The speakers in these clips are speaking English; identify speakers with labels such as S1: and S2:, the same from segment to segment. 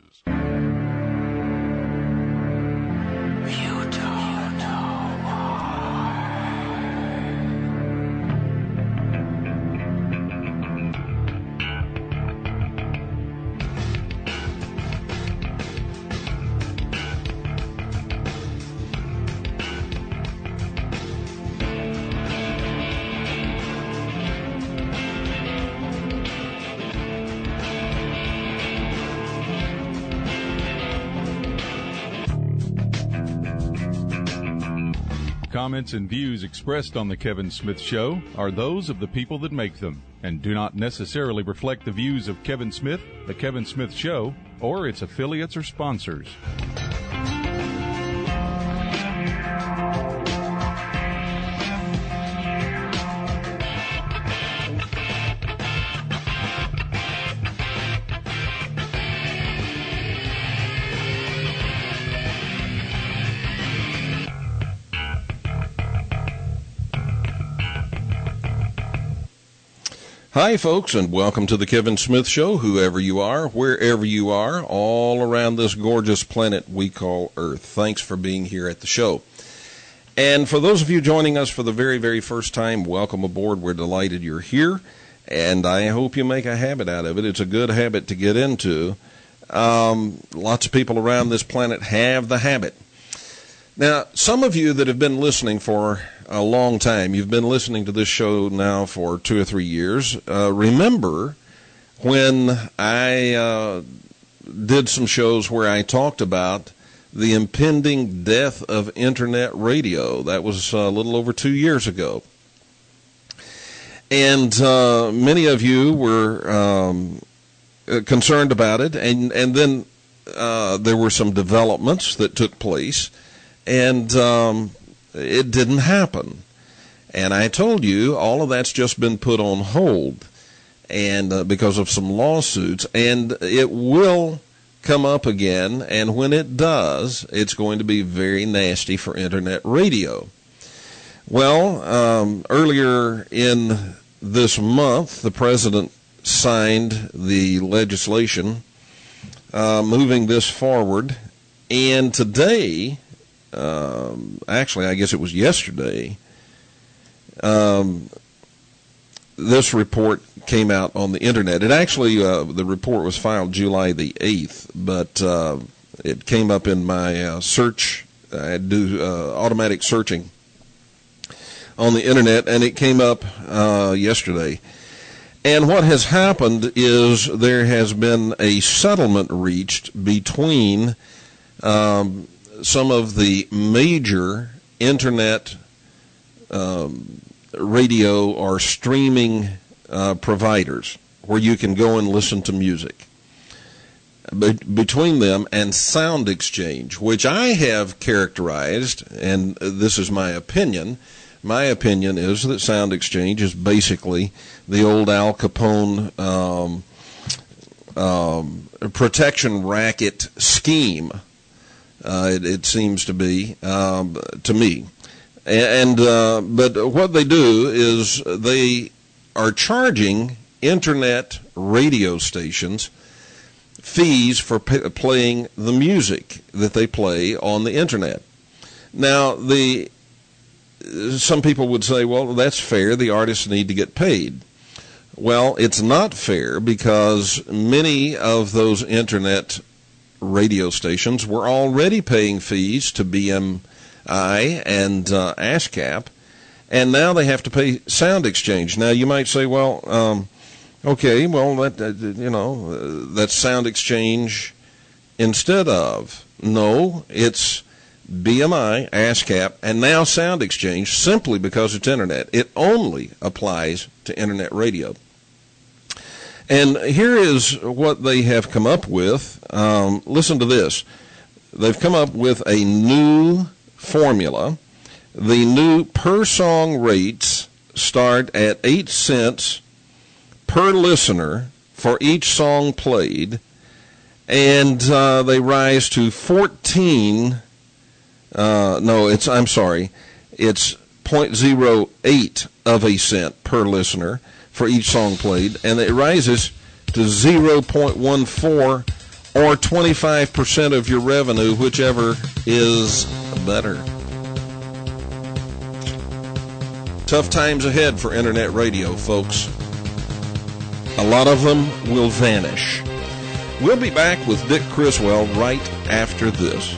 S1: Comments and views expressed on The Kevin Smith Show are those of the people that make them and do not necessarily reflect the views of Kevin Smith, The Kevin Smith Show, or its affiliates or sponsors.
S2: Hi, folks, and welcome to the Kevin Smith Show, whoever you are, wherever you are, all around this gorgeous planet we call Earth. Thanks for being here at the show. And for those of you joining us for the very, very first time, welcome aboard. We're delighted you're here, and I hope you make a habit out of it. It's a good habit to get into. Lots of people around this planet have the habit. Now, some of you that have been listening for a long time, you've been listening to this show now for 2 or 3 years, remember when I did some shows where I talked about the impending death of Internet radio. That was a little over 2 years ago. And many of you were concerned about it, and then there were some developments that took place, and it didn't happen. And I told you all of that's just been put on hold, and because of some lawsuits, and it will come up again, and when it does, it's going to be very nasty for Internet radio. Well, earlier in this month, the president signed the legislation moving this forward, and today, actually, I guess it was yesterday, this report came out on the Internet. It actually, the report was filed July the 8th, but it came up in my search. I do automatic searching on the Internet, and it came up yesterday. And what has happened is there has been a settlement reached between some of the major Internet radio or streaming providers where you can go and listen to music. Between them and Sound Exchange, which I have characterized, and this is my opinion is that Sound Exchange is basically the old Al Capone protection racket scheme. It seems to be, to me. But what they do is they are charging Internet radio stations fees for playing the music that they play on the Internet. Now, some people would say, well, that's fair. The artists need to get paid. Well, it's not fair because many of those Internet radio stations were already paying fees to BMI and ASCAP, and now they have to pay Sound Exchange. Now, you might say, well, okay, well, that's Sound Exchange instead of. No, it's BMI, ASCAP, and now Sound Exchange simply because it's Internet. It only applies to Internet radio. And here is what they have come up with. Listen to this. They've come up with a new formula. The new per-song rates start at 8 cents per listener for each song played, and they rise to 14. It's 0.08 of a cent per listener for each song played, and it rises to 0.14 or 25% of your revenue, whichever is better. Tough times ahead for internet radio, folks. A lot of them will vanish. We'll be back with Dick Criswell right after this.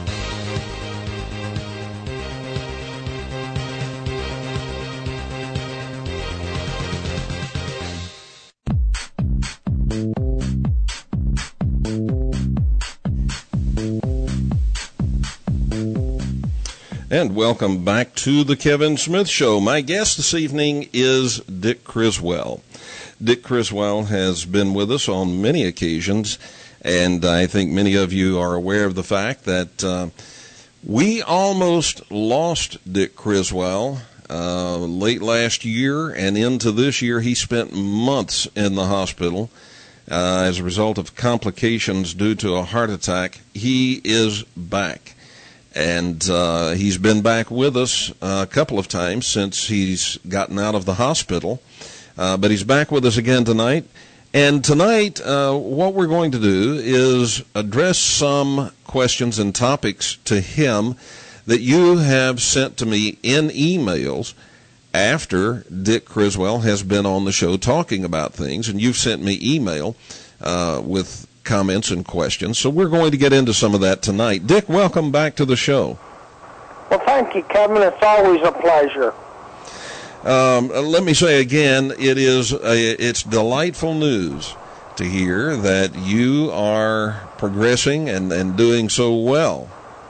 S2: And welcome back to the Kevin Smith Show. My guest this evening is Dick Criswell. Dick Criswell has been with us on many occasions, and I think many of you are aware of the fact that we almost lost Dick Criswell late last year, and into this year he spent months in the hospital as a result of complications due to a heart attack. He is back. And he's been back with us a couple of times since he's gotten out of the hospital. But he's back with us again tonight. And tonight, what we're going to do is address some questions and topics to him that you have sent to me in emails after Dick Criswell has been on the show talking about things. And you've sent me email with comments and questions. So we're going to get into some of that tonight. Dick, welcome back to the show.
S3: Well, thank you, Kevin. It's always a pleasure.
S2: Let me say again, it's delightful news to hear that you are progressing and doing so well.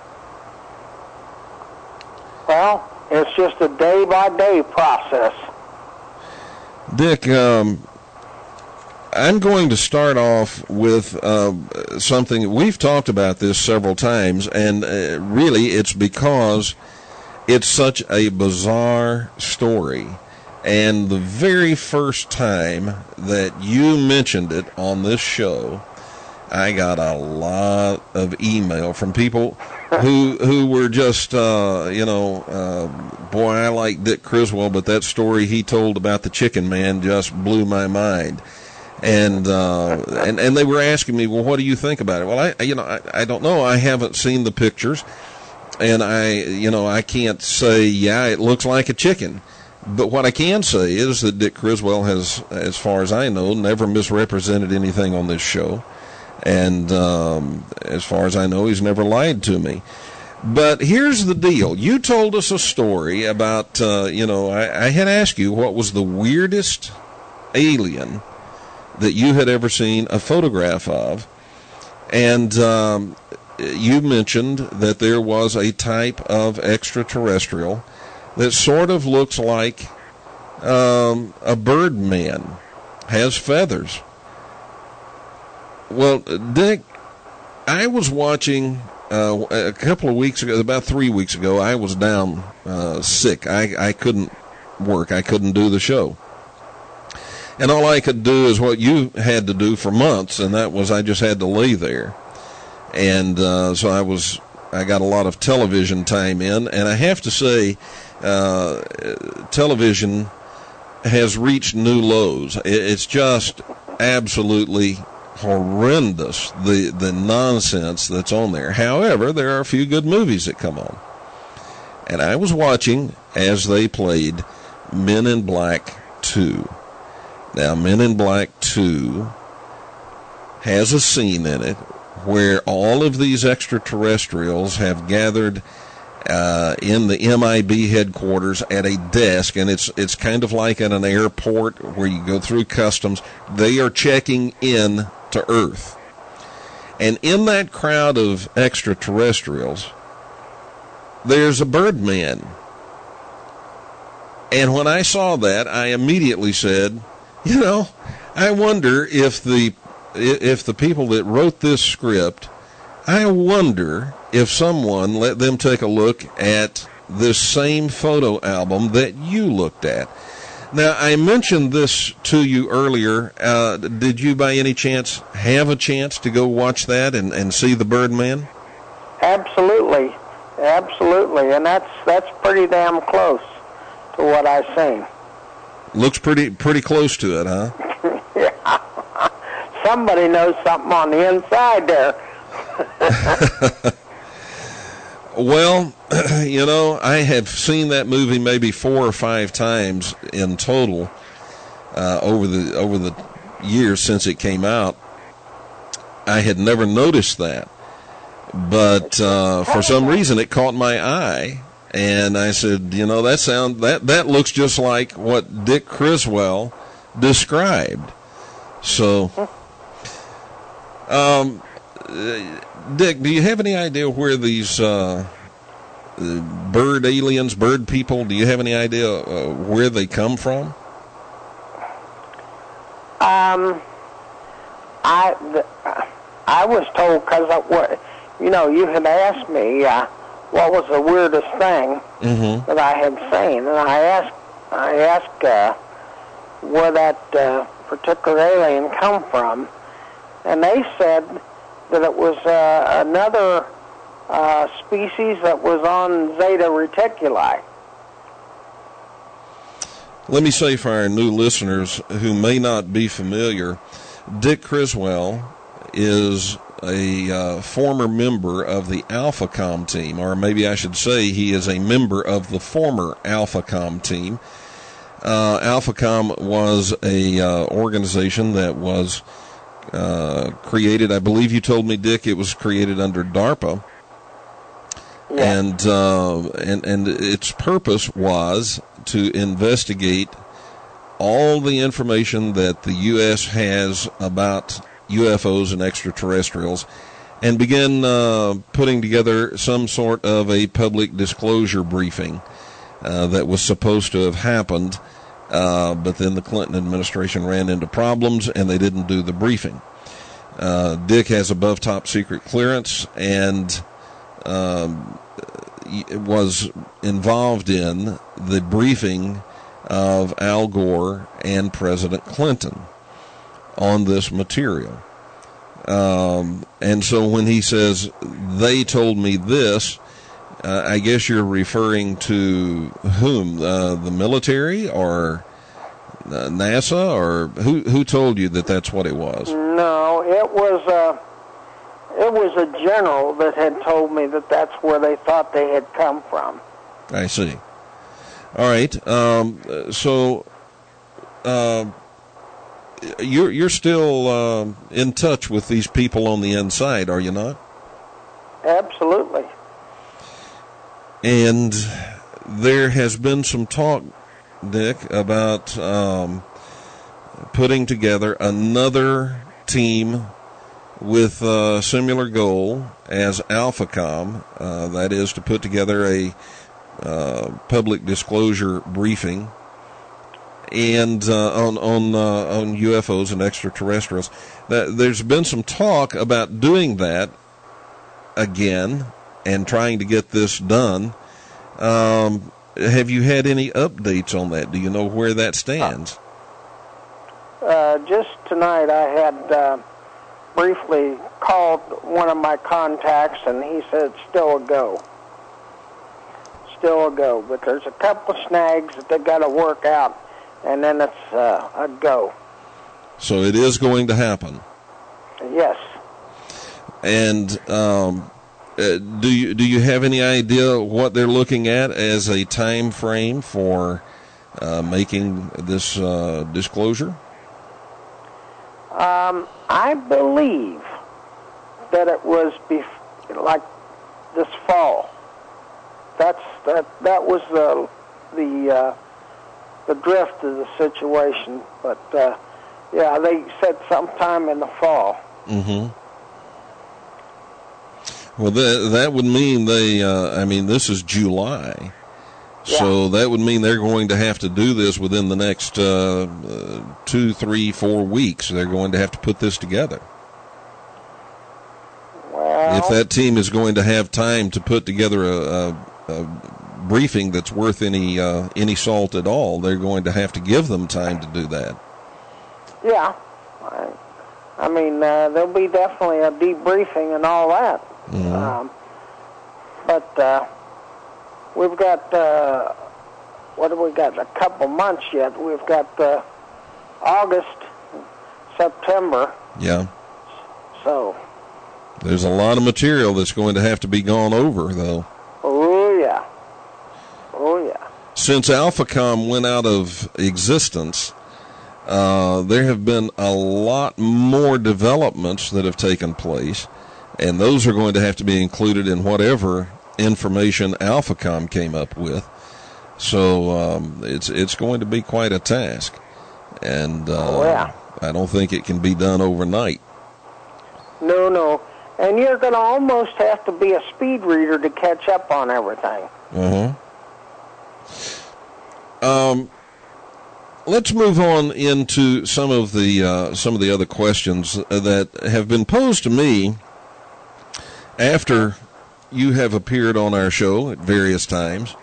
S3: Well, it's just a day-by-day process.
S2: Dick, I'm going to start off with something. We've talked about this several times, and really it's because it's such a bizarre story. And the very first time that you mentioned it on this show, I got a lot of email from people who were just, boy, I like Dick Criswell, but that story he told about the chicken man just blew my mind. And they were asking me, well, what do you think about it? Well, I don't know. I haven't seen the pictures, and I can't say, yeah, it looks like a chicken. But what I can say is that Dick Criswell has, as far as I know, never misrepresented anything on this show. And as far as I know, he's never lied to me. But here's the deal. You told us a story about, I had asked you what was the weirdest alien that you had ever seen a photograph of, and you mentioned that there was a type of extraterrestrial that sort of looks like a bird man, has feathers. Well, Dick, I was watching a couple of weeks ago, about 3 weeks ago, I was down sick. I couldn't work. I couldn't do the show. And all I could do is what you had to do for months, and that was I just had to lay there. And so I got a lot of television time in, and I have to say, television has reached new lows. It's just absolutely horrendous, the nonsense that's on there. However, there are a few good movies that come on. And I was watching as they played Men in Black 2. Now, Men in Black 2 has a scene in it where all of these extraterrestrials have gathered in the MIB headquarters at a desk, and it's kind of like at an airport where you go through customs. They are checking in to Earth. And in that crowd of extraterrestrials, there's a Birdman. And when I saw that, I immediately said, I wonder if the people that wrote this script, I wonder if someone let them take a look at this same photo album that you looked at. Now, I mentioned this to you earlier. Did you by any chance have a chance to go watch that and see the Birdman?
S3: Absolutely. And that's pretty damn close to what I've seen.
S2: Looks pretty close to it, huh?
S3: Yeah. Somebody knows something on the inside there.
S2: Well, I have seen that movie maybe 4 or 5 times in total over the years since it came out. I had never noticed that, but for some reason it caught my eye, and I said, that looks just like what Dick Criswell described. So, Dick, do you have any idea where these bird aliens, bird people, do you have any idea where they come from?
S3: I was told, because you had asked me what was the weirdest thing that I had seen, and I asked where that particular alien come from, and they said that it was another species that was on Zeta Reticuli.
S2: Let me say for our new listeners who may not be familiar, Dick Criswell is a former member of the AlphaCom team, or maybe I should say he is a member of the former AlphaCom team. AlphaCom was a organization that was created, I believe you told me, Dick, it was created under DARPA.
S3: Yeah.
S2: And its purpose was to investigate all the information that the U.S. has about UFOs and extraterrestrials, and begin putting together some sort of a public disclosure briefing that was supposed to have happened, but then the Clinton administration ran into problems and they didn't do the briefing. Dick has above top secret clearance and was involved in the briefing of Al Gore and President Clinton on this material. And so when he says, they told me this, I guess you're referring to whom? The military or NASA, or who told you that that's what it was?
S3: No, it was a general that had told me that that's where they thought they had come from.
S2: I see. All right. So you're still in touch with these people on the inside, are you not?
S3: Absolutely.
S2: And there has been some talk, Dick, about putting together another team with a similar goal as AlphaCom, that is to put together a public disclosure briefing and on UFOs and extraterrestrials. There's been some talk about doing that again and trying to get this done. Have you had any updates on that? Do you know where that stands?
S3: Just tonight I had briefly called one of my contacts, and he said it's still a go. Still a go, but there's a couple of snags that they got to work out, and then it's a go.
S2: So it is going to happen.
S3: Yes.
S2: And do you have any idea what they're looking at as a time frame for making this disclosure?
S3: I believe that it was like this fall. That was the drift of the situation. But yeah, they said sometime in the fall.
S2: Mm-hmm. Well, that would mean this is July. Yeah. So that would mean they're going to have to do this within the next 2, 3, 4 weeks. They're going to have to put this together.
S3: Well,
S2: if that team is going to have time to put together a briefing that's worth any salt at all, they're going to have to give them time to do that.
S3: Yeah. I mean, there'll be definitely a debriefing and all that.
S2: Mm-hmm.
S3: But we've got, what have we got? A couple months yet. We've got August, September.
S2: Yeah.
S3: So.
S2: There's a lot of material that's going to have to be gone over, though.
S3: Oh, yeah. Oh, yeah.
S2: Since AlphaCom went out of existence, there have been a lot more developments that have taken place, and those are going to have to be included in whatever information AlphaCom came up with. So it's going to be quite a task, and I don't think it can be done overnight.
S3: No. And you're going to almost have to be a speed reader to catch up on everything.
S2: Let's move on into some of the other questions that have been posed to me after you have appeared on our show at various times.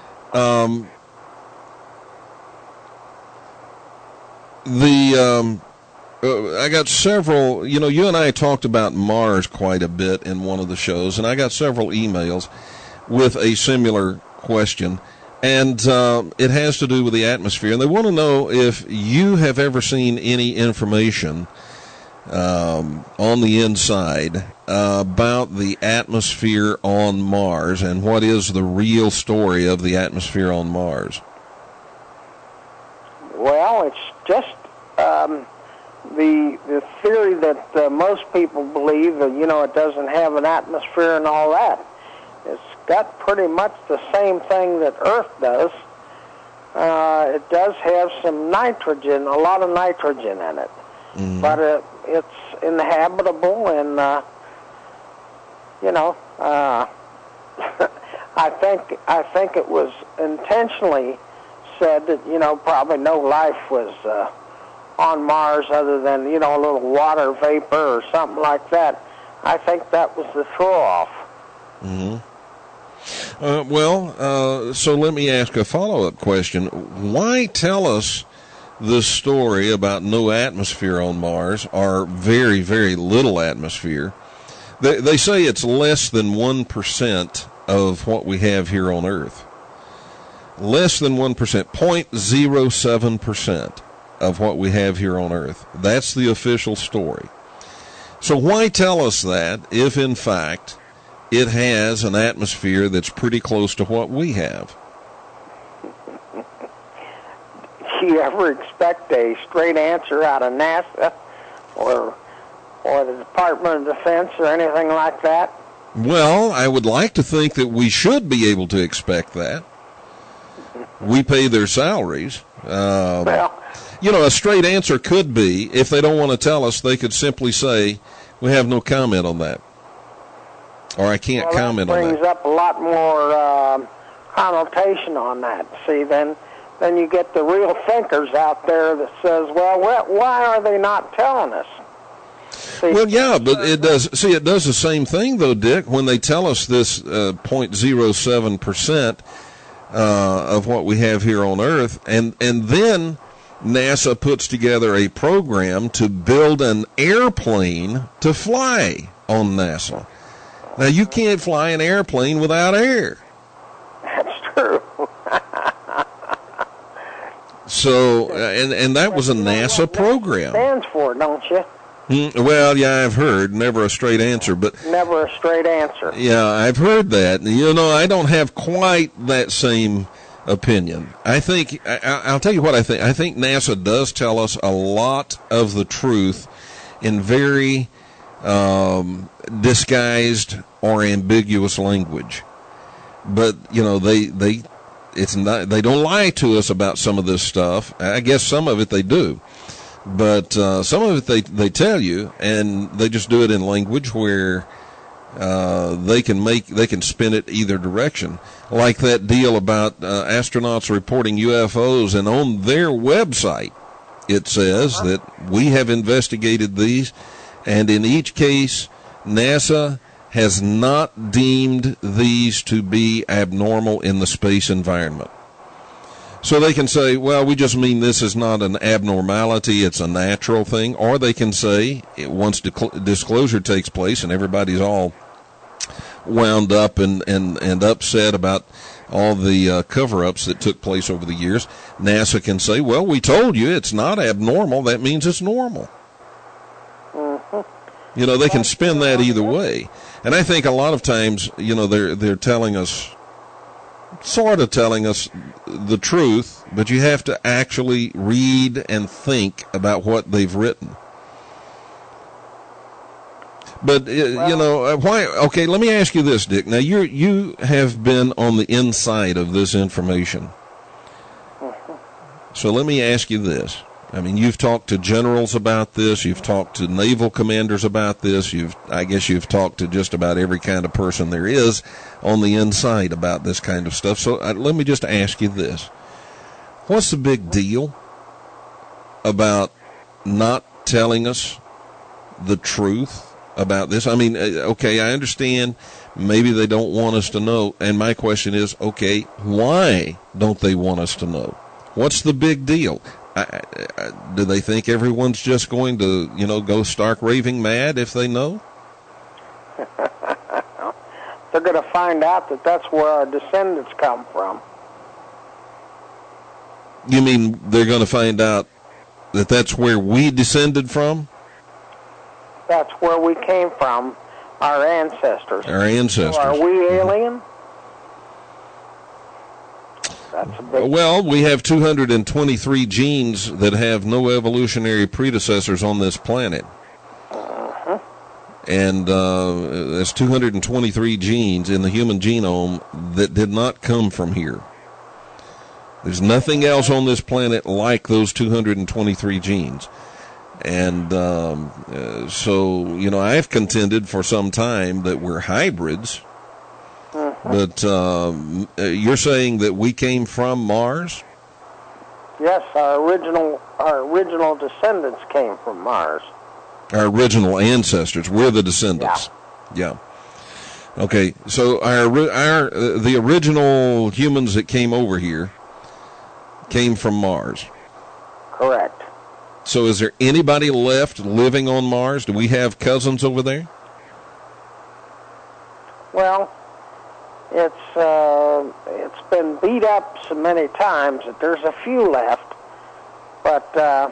S2: I got several, you and I talked about Mars quite a bit in one of the shows, and I got several emails with a similar question, and it has to do with the atmosphere, and they want to know if you have ever seen any information on the inside about the atmosphere on Mars, and what is the real story of the atmosphere on Mars.
S3: Well, it's just the theory that most people believe that, it doesn't have an atmosphere and all that. It's got pretty much the same thing that Earth does. It does have some nitrogen, a lot of nitrogen in it. Mm-hmm. But it's inhabitable, and, I think it was intentionally said that, probably no life was on Mars other than, a little water vapor or something like that. I think that was the throw-off.
S2: Mm-hmm. So let me ask a follow-up question. Why tell us the story about no atmosphere on Mars, or very, very little atmosphere? They say it's less than 1% of what we have here on Earth. Less than 1%, 0.07% of what we have here on Earth. That's the official story. So why tell us that if, in fact, it has an atmosphere that's pretty close to what we have?
S3: Do you ever expect a straight answer out of NASA or the Department of Defense or anything like that?
S2: Well, I would like to think that we should be able to expect that. We pay their salaries. A straight answer could be, if they don't want to tell us, they could simply say, we have no comment on that. Or I can't comment on that.
S3: That brings up a lot more connotation on that. See, then you get the real thinkers out there that says, well, why are they not telling us? See,
S2: well, yeah, but it does the same thing, though, Dick, when they tell us this 0.07% of what we have here on Earth, and then NASA puts together a program to build an airplane to fly on NASA. Now, you can't fly an airplane without air.
S3: That's true.
S2: So, and that was a NASA program.
S3: Stands for, don't you?
S2: Well, yeah, I've heard. Never a straight answer, but
S3: never a straight answer.
S2: Yeah, I've heard that. I don't have quite that same opinion. I think I'll tell you what I think. I think NASA does tell us a lot of the truth in very disguised or ambiguous language. But they don't lie to us about some of this stuff. I guess some of it they do. But some of it they tell you, and they just do it in language where they can spin it either direction. Like that deal about astronauts reporting UFOs, and on their website it says that we have investigated these, and in each case NASA has not deemed these to be abnormal in the space environment. So they can say, well, we just mean this is not an abnormality, it's a natural thing. Or they can say, once disclosure takes place and everybody's all wound up and upset about all the cover-ups that took place over the years, NASA can say, well, we told you it's not abnormal, that means it's normal.
S3: Mm-hmm.
S2: You know, they can spin that either way. And I think a lot of times, you know, they're telling us, sort of telling us the truth, but you have to actually read and think about what they've written. But, you know, why? Okay, let me ask you this, Dick. Now, you have been on the inside of this information. So let me ask you this. I mean, you've talked to generals about this. You've talked to naval commanders about this. I guess you've talked to just about every kind of person there is on the inside about this kind of stuff. So let me just ask you this. What's the big deal about not telling us the truth about this? I mean, okay, I understand maybe they don't want us to know. And my question is, okay, why don't they want us to know? What's the big deal? Do they think everyone's just going to, you know, go stark raving mad if they know?
S3: They're going to find out that that's where our descendants come from.
S2: You mean they're going to find out that that's where we descended from?
S3: That's where we came from, our ancestors.
S2: Our ancestors.
S3: So are we alien? That's a big...
S2: Well, we have 223 genes that have no evolutionary predecessors on this planet.
S3: Uh-huh.
S2: And there's 223 genes in the human genome that did not come from here. There's nothing else on this planet like those 223 genes. And so, you know, I've contended for some time that we're hybrids. But you're saying that we came from Mars?
S3: Yes, our original descendants came from Mars.
S2: Our original ancestors. We're the descendants. Yeah. Okay. So the original humans that came over here came from Mars.
S3: Correct.
S2: So is there anybody left living on Mars? Do we have cousins over there?
S3: Well, it's been beat up so many times that there's a few left, but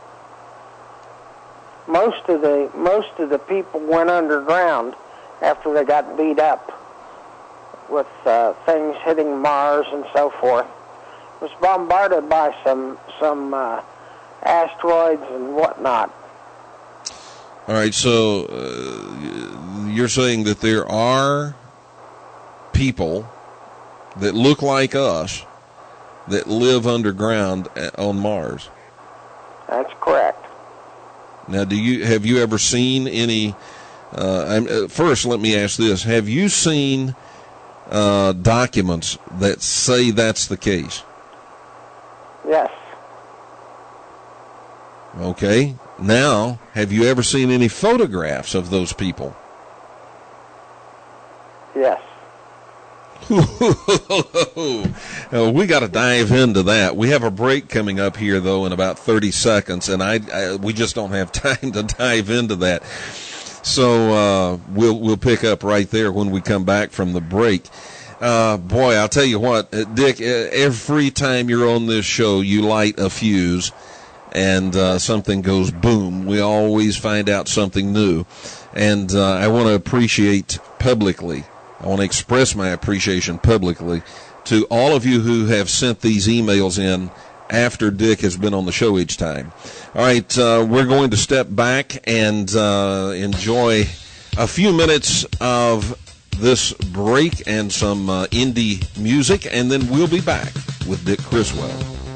S3: most of the people went underground after they got beat up with things hitting Mars and so forth. It was bombarded by some asteroids and whatnot.
S2: All right, so you're saying that there are people that look like us that live underground on Mars.
S3: That's correct.
S2: Now, have you ever seen any? First, let me ask this: have you seen documents that say that's the case?
S3: Yes.
S2: Okay. Now, have you ever seen any photographs of those people?
S3: Yes.
S2: We got to dive into that. We have a break coming up here, though, in about 30 seconds, and we just don't have time to dive into that. So we'll pick up right there when we come back from the break. Boy, I'll tell you what, Dick, every time you're on this show, you light a fuse, and something goes boom. We always find out something new. And I want to appreciate publicly, I want to express my appreciation publicly to all of you who have sent these emails in after Dick has been on the show each time. All right, we're going to step back and enjoy a few minutes of this break and some indie music, and then we'll be back with Dick Criswell.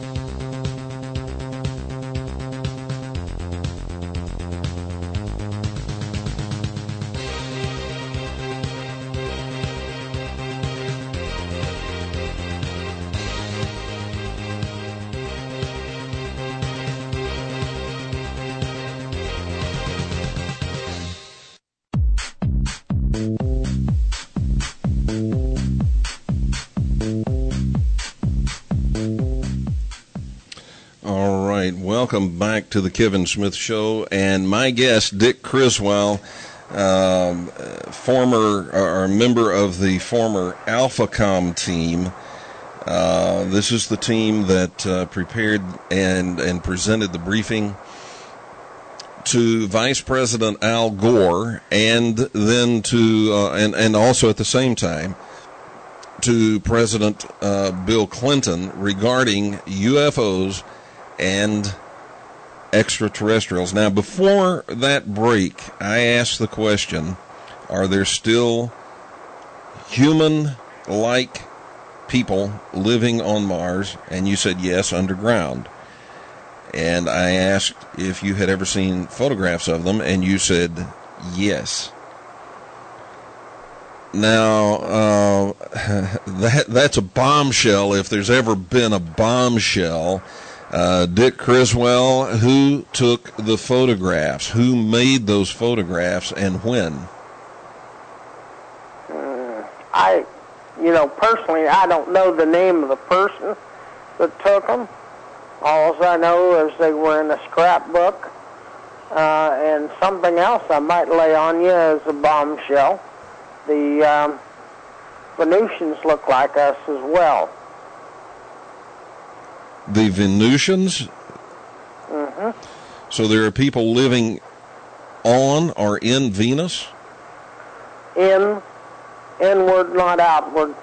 S2: Welcome back to the Kevin Smith Show, and my guest, Dick Criswell, former or member of the former AlphaCom team. This is the team that prepared and presented the briefing to Vice President Al Gore, and then to and also at the same time to President Bill Clinton regarding UFOs and extraterrestrials. Now, before that break, I asked the question, are there still human-like people living on Mars? And you said yes, underground. And I asked if you had ever seen photographs of them, and you said yes. Now, that's a bombshell if there's ever been a bombshell. Dick Criswell, who took the photographs? Who made those photographs, and when?
S3: Personally, I don't know the name of the person that took them. All I know is they were in a scrapbook, and something else I might lay on you as a bombshell. The Venusians look like us as well.
S2: The Venusians?
S3: Mm-hmm.
S2: So there are people living on or in Venus?
S3: Inward, not outward.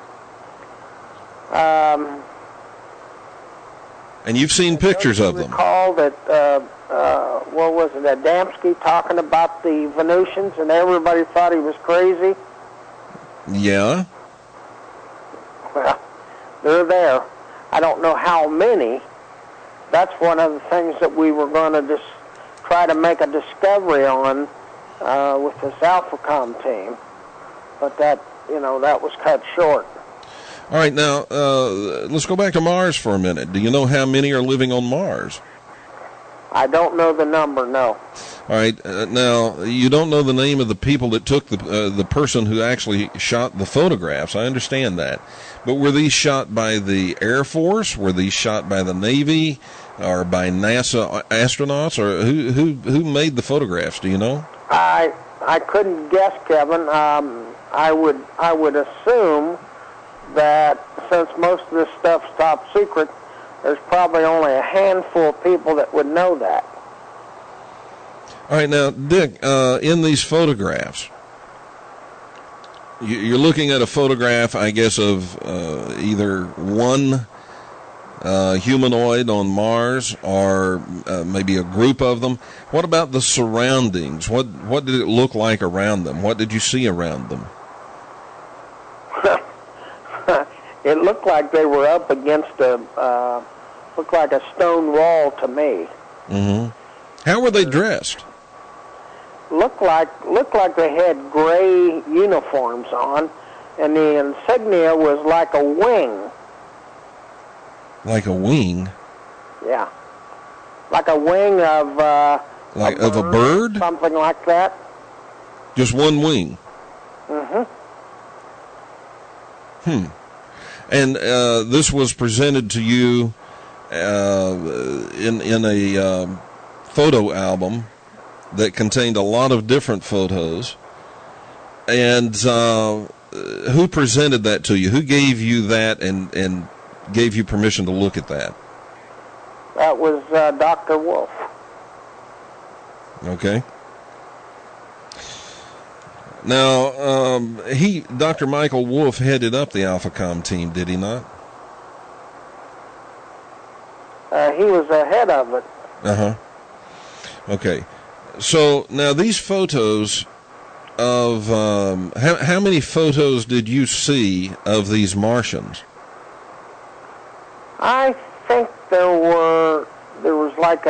S2: And you've seen pictures of them.
S3: Recall that, what was it, Adamski talking about the Venusians, and everybody thought he was crazy?
S2: Yeah.
S3: Well, they're there. I don't know how many. That's one of the things that we were going to just try to make a discovery on with this AlphaCom team. But that was cut short.
S2: All right, now, let's go back to Mars for a minute. Do you know how many are living on Mars?
S3: I don't know the number, no.
S2: All right, now, you don't know the name of the people that took the person who actually shot the photographs. I understand that. But were these shot by the Air Force? Were these shot by the Navy or by NASA astronauts? Or who made the photographs? Do you know?
S3: I couldn't guess, Kevin. I would assume that since most of this stuff's top secret, there's probably only a handful of people that would know that.
S2: All right, now, Dick, in these photographs, you're looking at a photograph, I guess, of either one humanoid on Mars or maybe a group of them. What about the surroundings? What did it look like around them? What did you see around them?
S3: It looked like they were up against looked like a stone wall to me.
S2: Mm-hmm. How were they dressed?
S3: Looked like they had gray uniforms on, and the insignia was like a wing.
S2: Like a wing?
S3: Yeah. Like a wing of
S2: a bird?
S3: Something like that.
S2: Just one wing?
S3: Mm-hmm.
S2: And this was presented to you in a photo album that contained a lot of different photos. And who presented that to you? Who gave you that and gave you permission to look at that?
S3: That was Dr. Wolf.
S2: Okay. Now, Dr. Michael Wolf headed up the AlphaCom team, did he not?
S3: He was ahead of it.
S2: Uh-huh. Okay. So, now these photos of, how many photos did you see of these Martians?
S3: I think there was like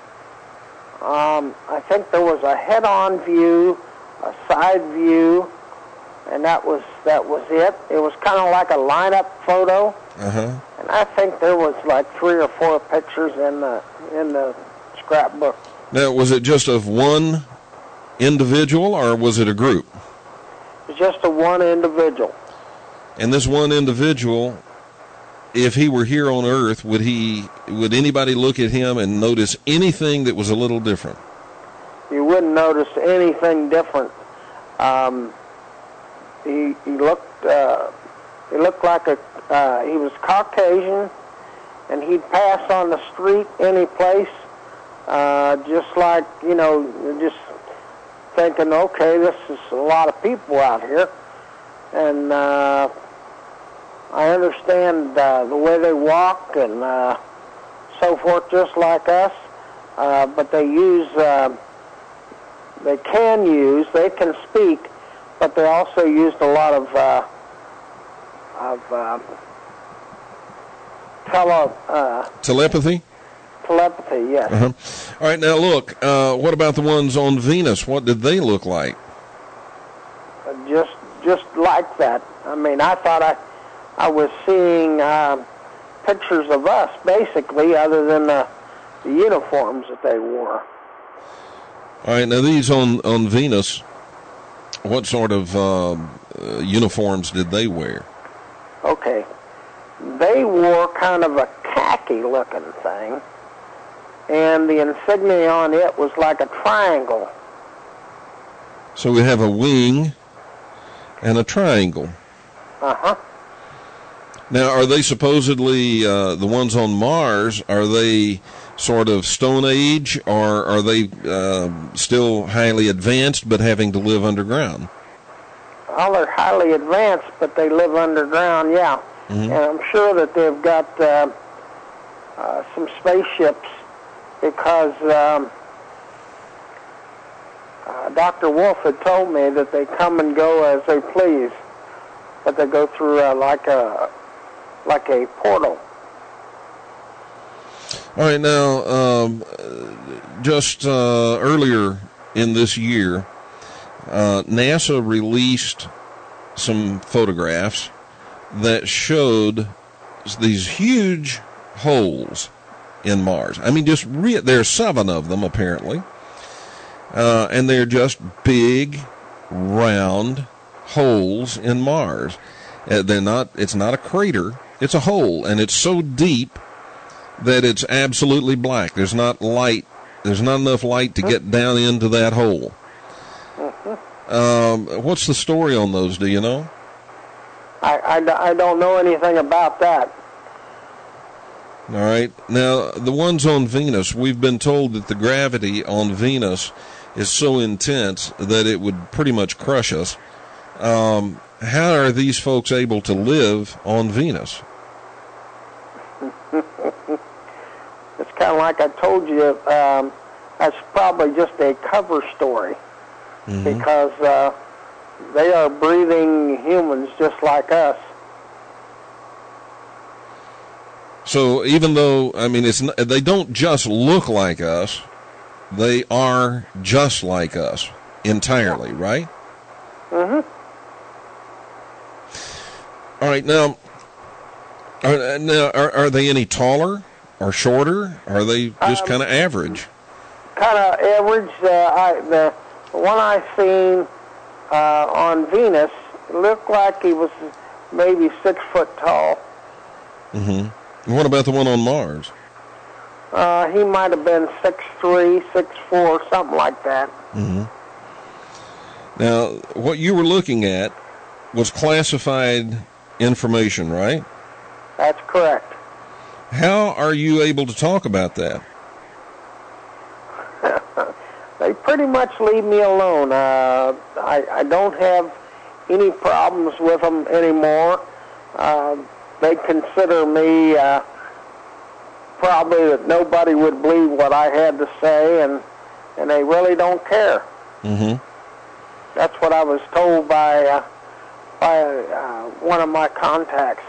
S3: I think there was a head-on view, a side view, and that was it. It was kind of like a lineup photo.
S2: Uh-huh.
S3: And I think there was like 3 or 4 pictures in the scrapbook.
S2: Now, was it just of one individual, or was it a group?
S3: It was just a one individual.
S2: And this one individual, if he were here on Earth, would anybody look at him and notice anything that was a little different?
S3: You wouldn't notice anything different. He looked like he was Caucasian, and he'd pass on the street any place, just like, just thinking, okay, this is a lot of people out here, and I understand the way they walk and so forth, just like us, but they can speak, but they also used a lot of
S2: telepathy?
S3: Telepathy, yes.
S2: Uh-huh. All right, now look, what about the ones on Venus? What did they look like?
S3: Just like that. I mean, I thought I was seeing pictures of us, basically, other than the uniforms that they wore.
S2: All right, now these on Venus, what sort of uniforms did they wear?
S3: Okay. They wore kind of a khaki-looking thing, and the insignia on it was like a triangle.
S2: So we have a wing and a triangle.
S3: Uh-huh.
S2: Now, are they supposedly, the ones on Mars, are they sort of Stone Age, or are they still highly advanced but having to live underground?
S3: Well, they're highly advanced, but they live underground, yeah. Mm-hmm. And I'm sure that they've got some spaceships, because Dr. Wolf had told me that they come and go as they please, but they go through like a portal.
S2: All right, now, just earlier in this year, NASA released some photographs that showed these huge holes in Mars. I mean, there are 7 of them, apparently, and they're just big, round holes in Mars. It's not a crater, it's a hole, and it's so deep that it's absolutely black. There's not enough light to get down into that hole. What's the story on those, do you know?
S3: I don't know anything about that.
S2: All right. Now, the ones on Venus, we've been told that the gravity on Venus is so intense that it would pretty much crush us. How are these folks able to live on Venus?
S3: It's kind of like I told you, that's probably just a cover story, mm-hmm. because they are breathing humans just like us.
S2: So even though, I mean, they don't just look like us, they are just like us entirely, right?
S3: Mm-hmm.
S2: All right, now are they any taller or shorter? Or are they just kind of average?
S3: Kind of average. The one I seen on Venus looked like he was maybe 6 foot tall.
S2: Mm-hmm. What about the one on Mars?
S3: He might have been 6'3", 6'4", something like that.
S2: Mm-hmm. Now, what you were looking at was classified information, right?
S3: That's correct.
S2: How are you able to talk about that?
S3: They pretty much leave me alone. I don't have any problems with them anymore. They consider me probably that nobody would believe what I had to say, and they really don't care.
S2: Mm-hmm.
S3: That's what I was told by one of my contacts.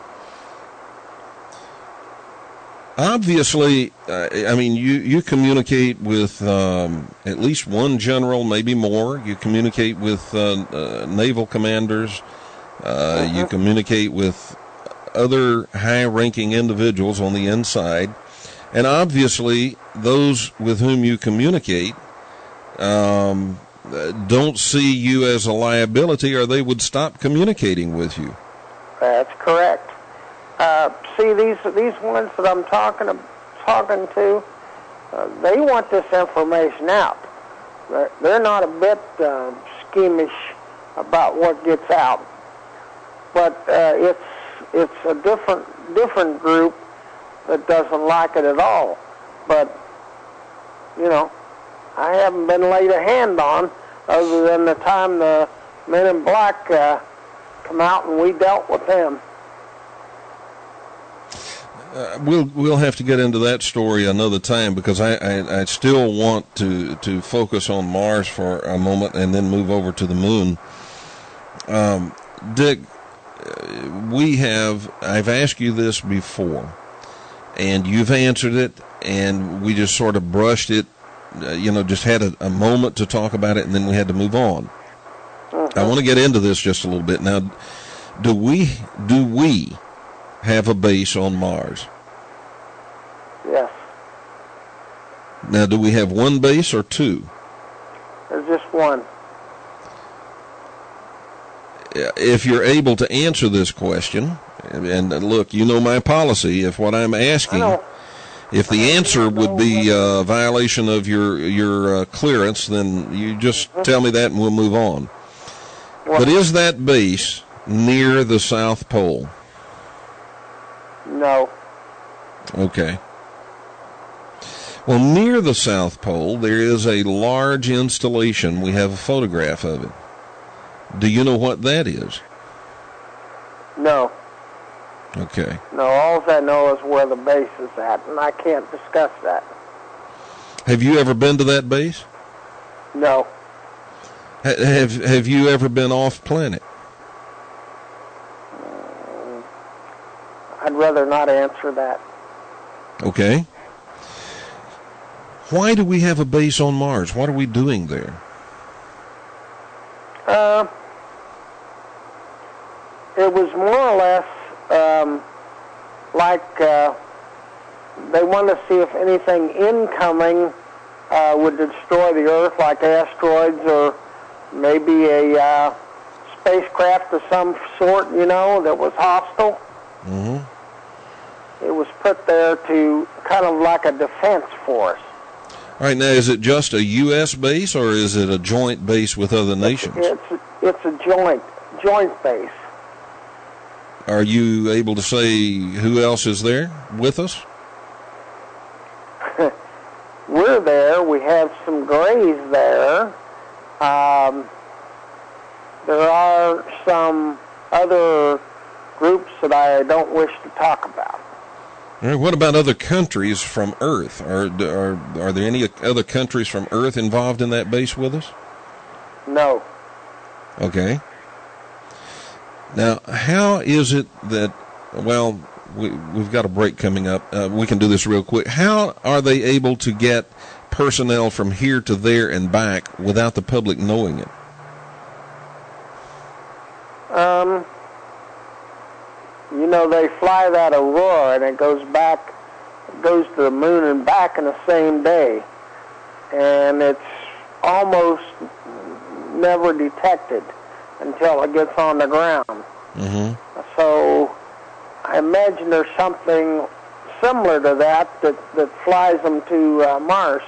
S2: Obviously, I mean, you communicate with at least one general, maybe more. You communicate with naval commanders. You communicate with other high-ranking individuals on the inside. And obviously, those with whom you communicate don't see you as a liability, or they would stop communicating with you.
S3: That's correct. See, these ones that I'm talking to, they want this information out. They're not a bit squeamish about what gets out, but it's a different group that doesn't like it at all. But I haven't been laid a hand on other than the time the Men in Black come out and we dealt with them.
S2: We'll have to get into that story another time, because I still want to focus on Mars for a moment and then move over to the moon. Dick, I've asked you this before, and you've answered it, and we just sort of brushed it, just had a moment to talk about it, and then we had to move on. I want to get into this just a little bit. Now, do we have a base on Mars?
S3: Yes.
S2: Now, do we have one base or two?
S3: There's just one.
S2: If you're able to answer this question, and look, you know my policy, if what I'm asking, if the answer would be a violation of your clearance, then you just tell me that and we'll move on. Well, but is that base near the South Pole?
S3: No.
S2: Okay. Well, near the South Pole, there is a large installation. We have a photograph of it. Do you know what that is?
S3: No.
S2: Okay.
S3: No, all I know is where the base is at, and I can't discuss that.
S2: Have you ever been to that base?
S3: No.
S2: Have you ever been off planet?
S3: I'd rather not answer that.
S2: Okay. Why do we have a base on Mars? What are we doing there?
S3: It was more or less like they wanted to see if anything incoming would destroy the Earth, like asteroids or maybe a spacecraft of some sort, that was hostile.
S2: Mm-hmm.
S3: It was put there to kind of like a defense force.
S2: All right, now, is it just a U.S. base, or is it a joint base with other nations?
S3: It's a joint base.
S2: Are you able to say who else is there with us?
S3: We're there. We have some Greys there. There are some other groups that I don't wish to talk about.
S2: All right, what about other countries from Earth? Are there any other countries from Earth involved in that base with us?
S3: No.
S2: Okay. Now, how is it that, well, we've got a break coming up. We can do this real quick. How are they able to get personnel from here to there and back without the public knowing it?
S3: They fly that Aurora, and it goes to the moon and back in the same day. And it's almost never detected until it gets on the ground.
S2: Mm-hmm.
S3: So I imagine there's something similar to that flies them to Mars.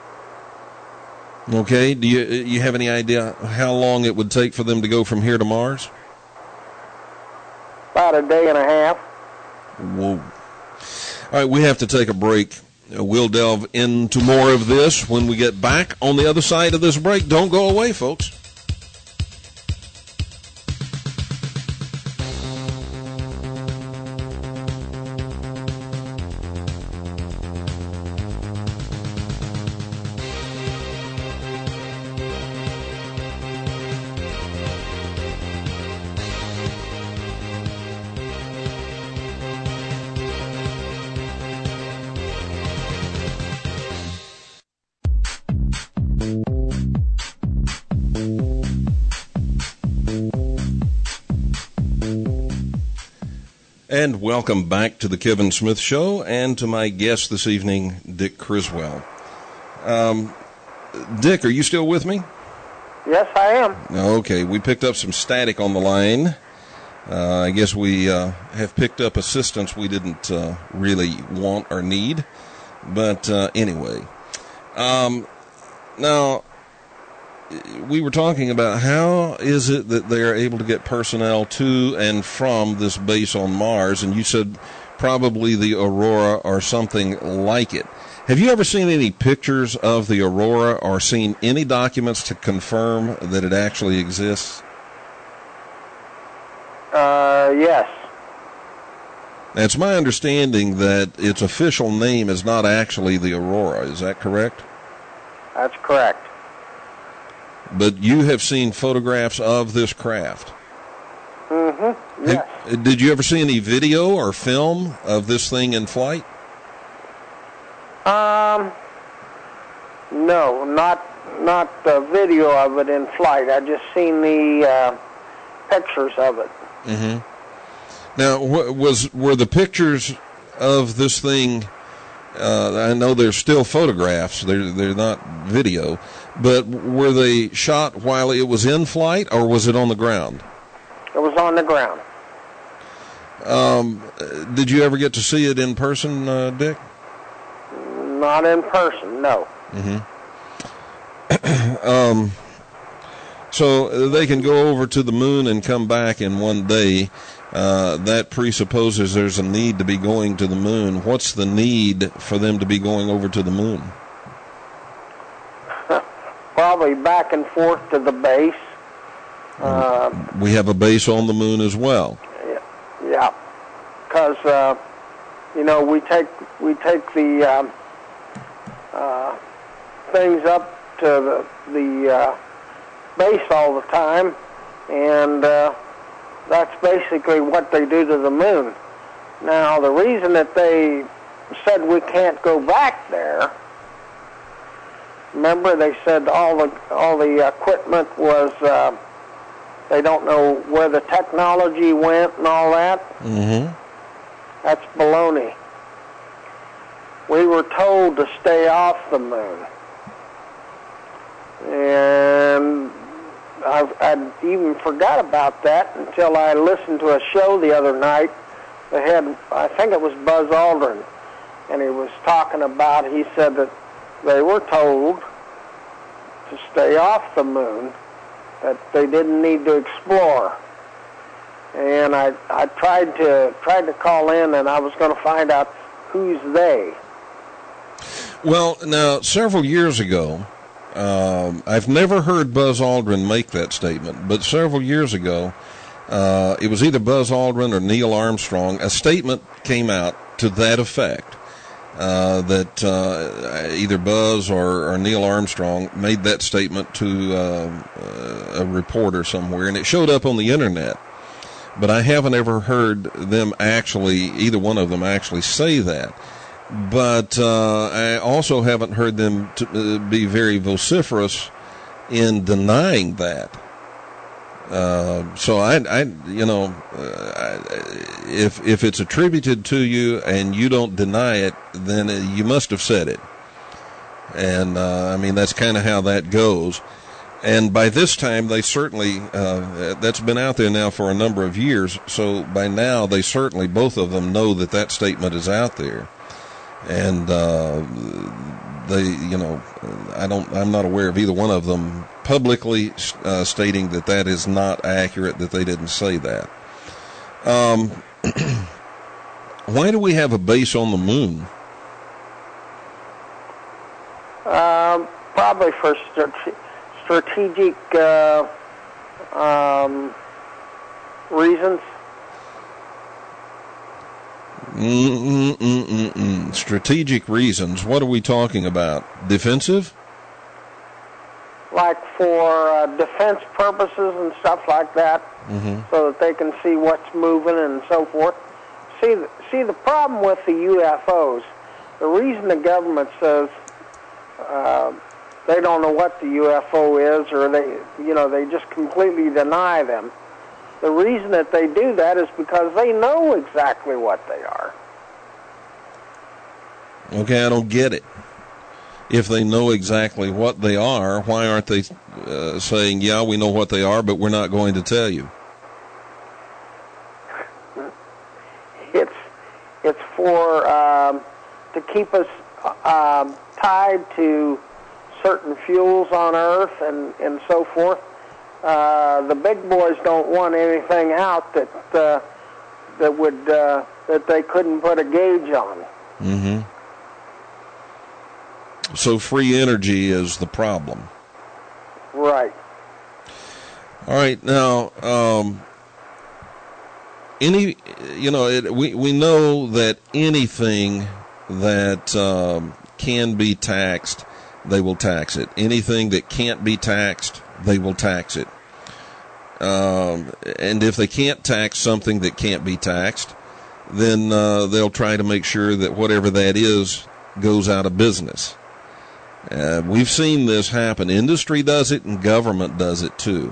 S2: Okay. Do you have any idea how long it would take for them to go from here to Mars?
S3: About a day and a half.
S2: Whoa. All right, we have to take a break. We'll delve into more of this when we get back on the other side of this break. Don't go away, folks. And welcome back to the Kevin Smith Show and to my guest this evening, Dick Criswell. Dick, are you still with me?
S3: Yes, I am.
S2: Okay, we picked up some static on the line. I guess we have picked up assistance we didn't really want or need. But anyway, now we were talking about how is it that they're able to get personnel to and from this base on Mars, and you said probably the Aurora or something like it. Have you ever seen any pictures of the aurora or seen any documents to confirm that it actually exists?
S3: Yes.
S2: It's my understanding that its official name is not actually the aurora. Is that correct?
S3: That's correct.
S2: But you have seen photographs of this craft?
S3: Mm-hmm. Yes.
S2: Did you ever see any video or film of this thing in flight?
S3: No, not the video of it in flight. I just seen the pictures of it.
S2: Mm-hmm. Now, were the pictures of this thing? I know they're still photographs; they're not video. But were they shot while it was in flight, or was it on the ground?
S3: It was on the ground.
S2: Did you ever get to see it in person, Dick?
S3: Not in person, no.
S2: Mm-hmm. So they can go over to the moon and come back in one day. That presupposes there's a need to be going to the moon. What's the need for them to be going over to the moon?
S3: Probably back and forth to the base.
S2: We have a base on the moon as well.
S3: Yeah, because we take the things up to the base all the time, and that's basically what they do to the moon. Now, the reason that they said we can't go back there, remember they said all the equipment was, they don't know where the technology went and all that.
S2: Mm-hmm.
S3: That's baloney. We were told to stay off the moon. And I even forgot about that until I listened to a show the other night. They had, I think it was Buzz Aldrin, and he was talking about, he said that they were told to stay off the moon, that they didn't need to explore. And I tried to call in, and I was going to find out who's they.
S2: Well, now, several years ago, I've never heard Buzz Aldrin make that statement, but several years ago, it was either Buzz Aldrin or Neil Armstrong, a statement came out to that effect, that either Buzz or Neil Armstrong made that statement to a reporter somewhere, and it showed up on the internet. But I haven't ever heard them actually, either one of them actually say that. But I also haven't heard them be very vociferous in denying that. So if it's attributed to you and you don't deny it, then you must have said it. And that's kind of how that goes. And by this time, they certainly, that's been out there now for a number of years. So by now, they certainly, both of them know that statement is out there. And I'm not aware of either one of them publicly stating that is not accurate, that they didn't say that. Why do we have a base on the moon?
S3: Probably for strategic reasons.
S2: Strategic reasons. What are we talking about? Defensive?
S3: Like for defense purposes and stuff like that, so that they can see what's moving and so forth. See, the problem with the UFOs, the reason the government says they don't know what the UFO is, or they just completely deny them. The reason that they do that is because they know exactly what they are.
S2: Okay, I don't get it. If they know exactly what they are, why aren't they saying, yeah, we know what they are, but we're not going to tell you?
S3: It's for to keep us tied to certain fuels on Earth and so forth. The big boys don't want anything out that they couldn't put a gauge on.
S2: Mm-hmm. So free energy is the problem.
S3: Right.
S2: All right. Now, we know that anything that can be taxed, they will tax it. Anything that can't be taxed, they will tax it. And if they can't tax something that can't be taxed, then they'll try to make sure that whatever that is goes out of business. We've seen this happen. Industry does it, and government does it too.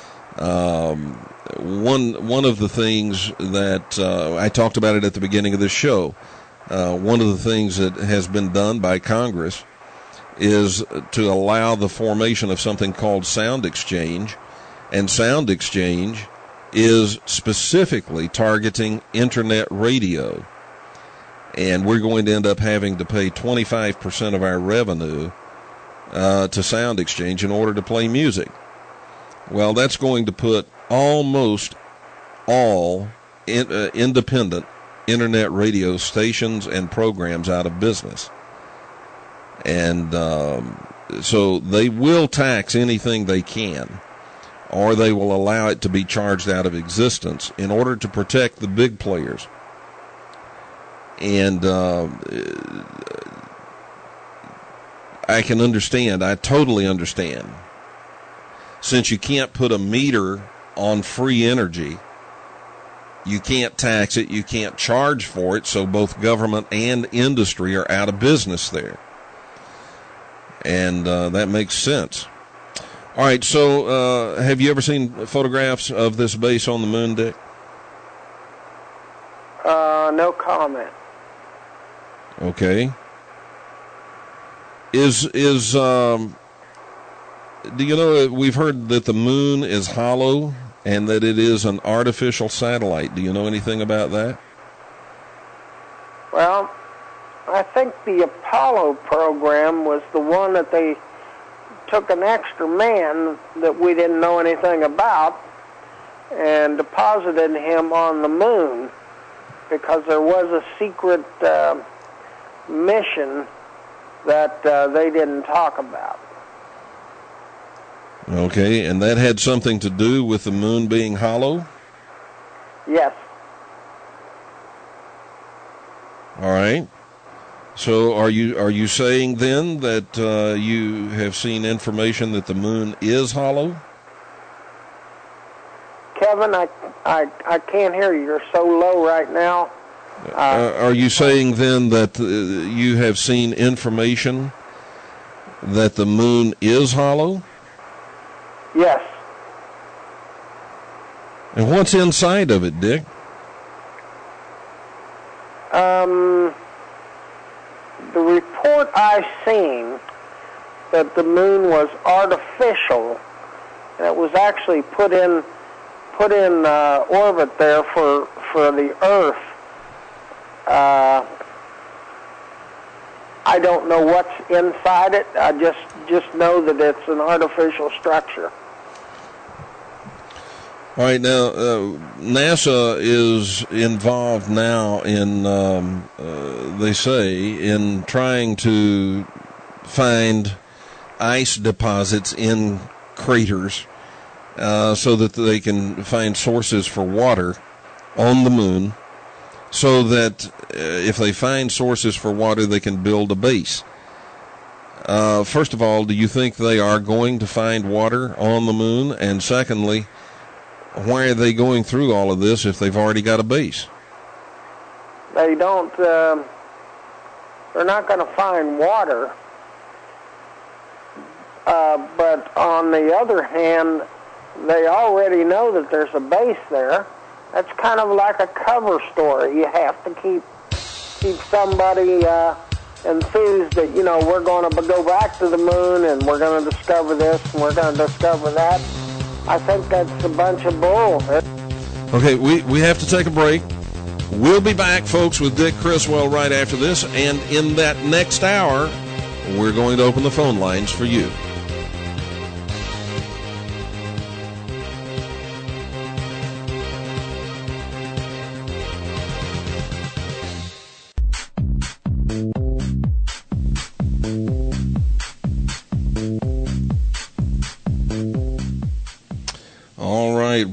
S2: One of the things that I talked about it at the beginning of the show. One of the things that has been done by Congress is to allow the formation of something called Sound Exchange, and Sound Exchange is specifically targeting internet radio. And we're going to end up having to pay 25% of our revenue to Sound Exchange in order to play music. Well, that's going to put almost all independent internet radio stations and programs out of business. And so they will tax anything they can, or they will allow it to be charged out of existence in order to protect the big players. And I can understand, I totally understand. Since you can't put a meter on free energy, you can't tax it, you can't charge for it, so both government and industry are out of business there. And that makes sense. All right, so have you ever seen photographs of this base on the moon, Dick?
S3: No comment.
S2: Okay. Do you know, we've heard that the moon is hollow and that it is an artificial satellite. Do you know anything about that?
S3: Well, I think the Apollo program was the one that they took an extra man that we didn't know anything about and deposited him on the moon because there was a secret mission that they didn't talk about.
S2: Okay, and that had something to do with the moon being hollow?
S3: Yes.
S2: All right. So are you saying then that you have seen information that the moon is hollow?
S3: Kevin, I can't hear you. You're so low right now.
S2: Are you saying then that you have seen information that the moon is hollow?
S3: Yes.
S2: And what's inside of it, Dick?
S3: The report I seen that the moon was artificial, and it was actually put in orbit there for the Earth. I don't know what's inside it. I just know that it's an artificial structure.
S2: All right, now NASA is involved now in, they say, in trying to find ice deposits in craters so that they can find sources for water on the moon, so that if they find sources for water, they can build a base. First of all, do you think they are going to find water on the moon? And secondly, why are they going through all of this if they've already got a base?
S3: They don't, they're not going to find water. But on the other hand, they already know that there's a base there. That's kind of like a cover story. You have to keep somebody enthused that, you know, we're going to go back to the moon and we're going to discover this and we're going to discover that. I think that's a bunch of bull.
S2: Okay, we have to take a break. We'll be back, folks, with Dick Criswell right after this. And in that next hour, we're going to open the phone lines for you.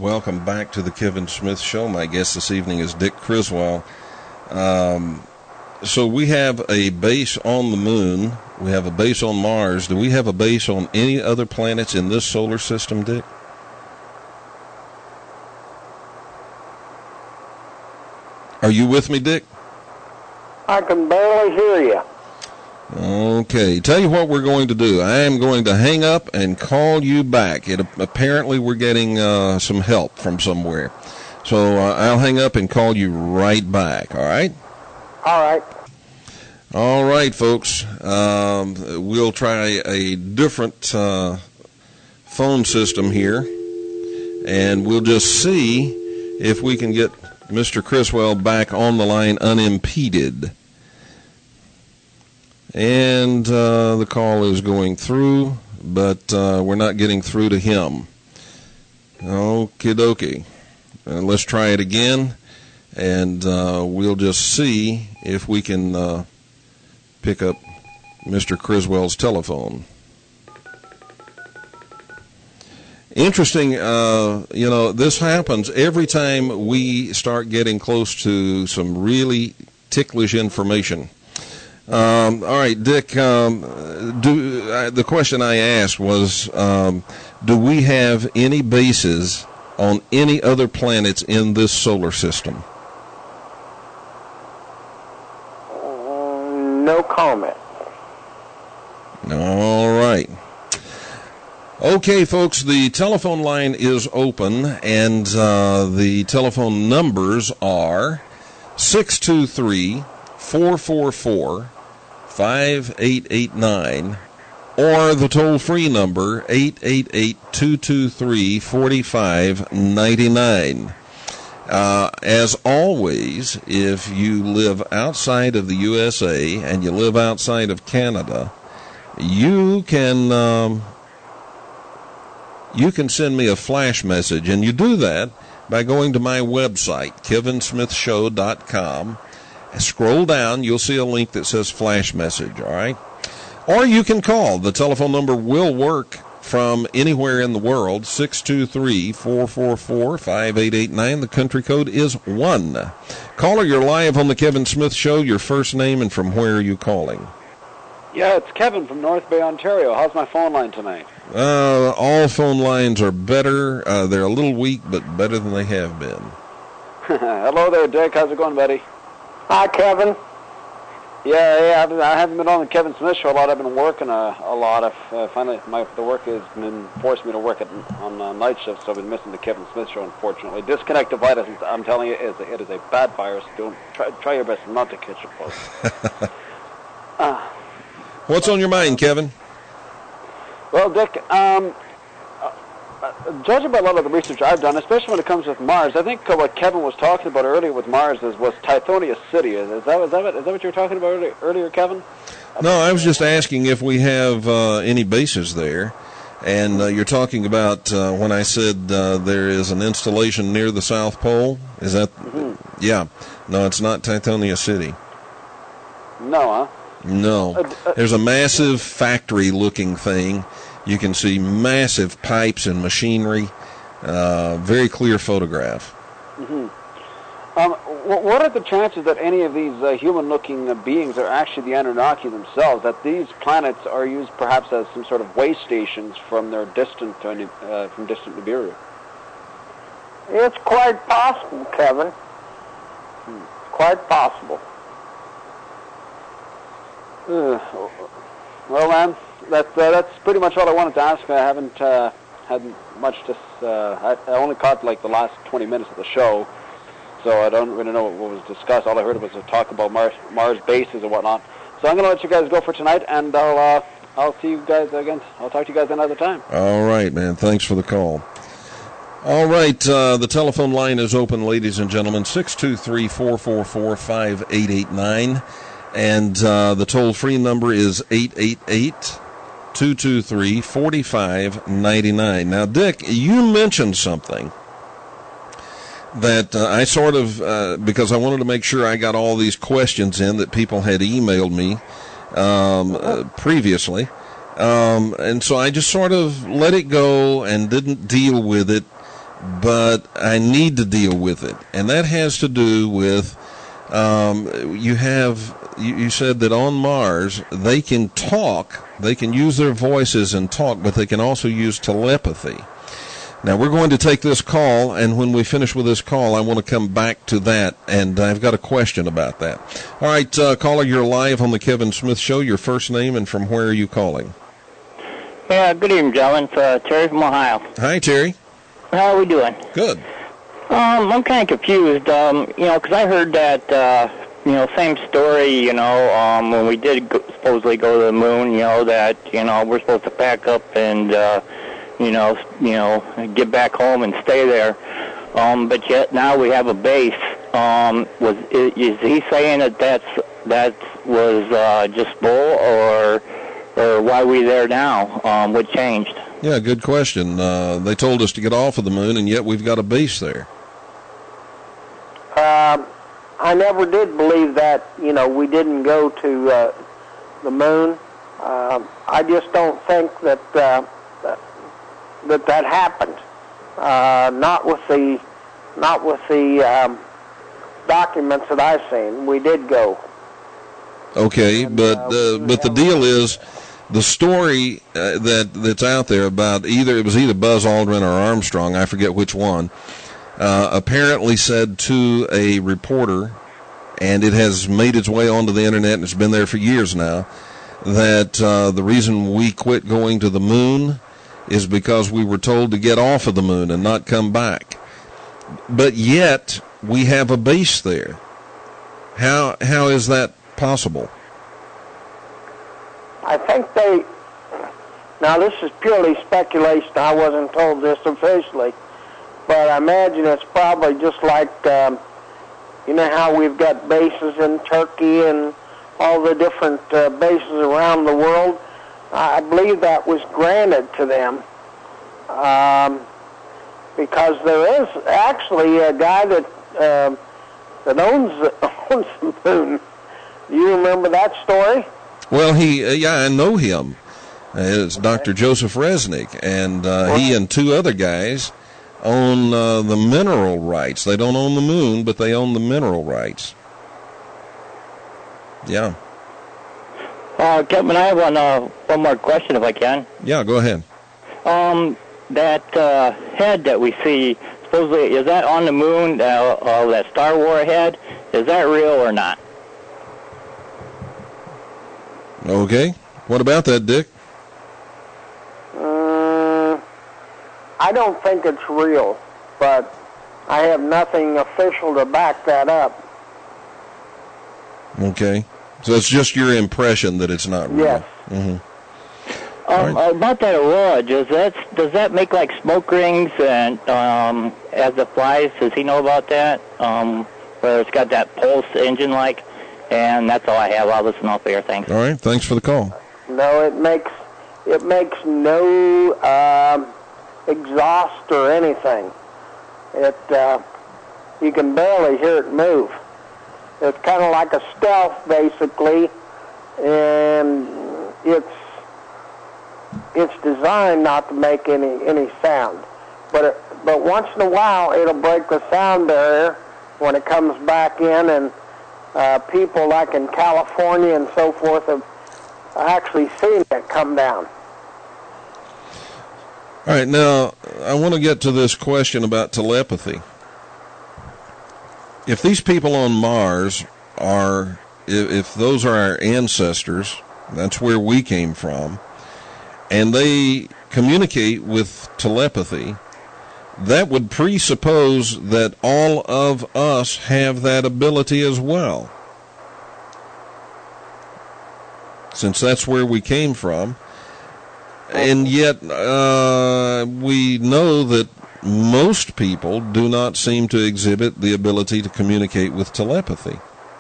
S2: welcome back to the Kevin Smith Show. My guest this evening is Dick Criswell. So we have a base on the moon. We have a base on Mars. Do we have a base on any other planets in this solar system, Dick? Are you with me, Dick?
S3: I can barely hear you.
S2: Okay, tell you what we're going to do. I am going to hang up and call you back. Apparently we're getting some help from somewhere. So I'll hang up and call you right back, all right?
S3: All right.
S2: All right, folks. We'll try a different phone system here, and we'll just see if we can get Mr. Criswell back on the line unimpeded. And the call is going through, but we're not getting through to him. Okie dokie. Let's try it again, and we'll just see if we can pick up Mr. Criswell's telephone. Interesting, this happens every time we start getting close to some really ticklish information. All right, Dick, the question I asked was, do we have any bases on any other planets in this solar system?
S3: No comment.
S2: All right. Okay, folks, the telephone line is open, and the telephone numbers are 623-444-5889, or the toll-free number 888-223-4599. As always, if you live outside of the USA and you live outside of Canada, you can send me a flash message, and you do that by going to my website, kevinsmithshow.com. Scroll down, you'll see a link that says flash message, all right? Or you can call. The telephone number will work from anywhere in the world, 623-444-5889. The country code is 1. Caller, you're live on the Kevin Smith Show. Your first name and from where are you calling?
S4: Yeah, it's Kevin from North Bay, Ontario. How's my phone line tonight?
S2: All phone lines are better. They're a little weak, but better than they have been.
S4: Hello there, Dick. How's it going, buddy?
S3: Hi, Kevin.
S4: Yeah, I haven't been on the Kevin Smith Show a lot. I've been working a lot. Finally, the work has been forced me to work on night shifts, so I've been missing the Kevin Smith Show, unfortunately. Disconnectivitis, I'm telling you, it is a bad virus. Don't try your best not to catch it, folks.
S2: What's on your mind, Kevin?
S4: Well, Dick, judging by a lot of the research I've done, especially when it comes with Mars, I think what Kevin was talking about earlier with Mars was Tithonia City. Is that what you were talking about earlier, Kevin?
S2: No, I was just asking if we have any bases there. And you're talking about when I said there is an installation near the South Pole. Is that? Mm-hmm. Yeah. No, it's not Tithonia City.
S4: No, huh?
S2: No. There's a massive factory-looking thing. You can see massive pipes and machinery. Very clear photograph.
S4: Mm-hmm. What are the chances that any of these human-looking beings are actually the Anunnaki themselves, that these planets are used perhaps as some sort of way stations from their distant Nibiru?
S3: It's quite possible, Kevin. Quite possible.
S4: Well, man, that's pretty much all I wanted to ask. I haven't had much to... I only caught like the last 20 minutes of the show, so I don't really know what was discussed. All I heard was a talk about Mars bases and whatnot. So I'm going to let you guys go for tonight, and I'll see you guys again. I'll talk to you guys another time.
S2: All right, man. Thanks for the call. All right, the telephone line is open, ladies and gentlemen, 623-444-5889. And the toll-free number is 888-223-4599. Now, Dick, you mentioned something that I sort of, because I wanted to make sure I got all these questions in that people had emailed me previously. And so I just sort of let it go and didn't deal with it. but I need to deal with it. And that has to do with, you said that on Mars, they can talk, they can use their voices and talk, but they can also use telepathy. Now, we're going to take this call, and when we finish with this call, I want to come back to that, and I've got a question about that. All right, caller, you're live on the Kevin Smith Show. Your first name and from where are you calling?
S5: Yeah, good evening, gentlemen. Terry from Ohio.
S2: Hi, Terry.
S5: How are we doing?
S2: Good.
S5: I'm kind of confused, because I heard that, same story, when we did supposedly go to the moon, that, we're supposed to pack up and, get back home and stay there. But yet now we have a base. Is he saying that was just bull, or why are we there now? What changed?
S2: Yeah, good question. They told us to get off of the moon, and yet we've got a base there.
S3: I never did believe that, we didn't go to the moon. I just don't think that that happened. Not with the documents that I've seen. We did go.
S2: Okay, but the deal is, the story that's out there about it was either Buzz Aldrin or Armstrong, I forget which one, apparently said to a reporter, and it has made its way onto the internet and it's been there for years now, that the reason we quit going to the moon is because we were told to get off of the moon and not come back. But yet we have a base there. How is that possible?
S3: I think now this is purely speculation, I wasn't told this officially, but I imagine it's probably just like, how we've got bases in Turkey and all the different bases around the world. I believe that was granted to them, because there is actually a guy that owns the moon. Do you remember that story?
S2: Well, I know him. It's Dr. Joseph Resnick, and he and two other guys own the mineral rights. They don't own the moon, but they own the mineral rights. Yeah.
S5: Kevin, I have one more question, if I can.
S2: Yeah, go ahead.
S5: That head that we see, supposedly, is that on the moon, that Star Wars head? Is that real or not?
S2: Okay. What about that, Dick?
S3: I don't think it's real, but I have nothing official to back that up.
S2: Okay. So it's just your impression that it's not real.
S3: Yes.
S2: Mm-hmm.
S5: Right. About that aurora, does that make like smoke rings and as it flies? Does he know about that? Whether it's got that pulse engine like? And that's all I have. I'll listen off air. Thanks.
S2: All right. Thanks for the call.
S3: No, it makes no exhaust or anything. You can barely hear it move. It's kind of like a stealth, basically, and it's designed not to make any sound. But once in a while, it'll break the sound barrier when it comes back in, and people like in California and so forth have actually seen it come down.
S2: All right, now I want to get to this question about telepathy. If these people on Mars if those are our ancestors, that's where we came from, and they communicate with telepathy, that would presuppose that all of us have that ability as well, since that's where we came from. And yet we know that most people do not seem to exhibit the ability to communicate with telepathy.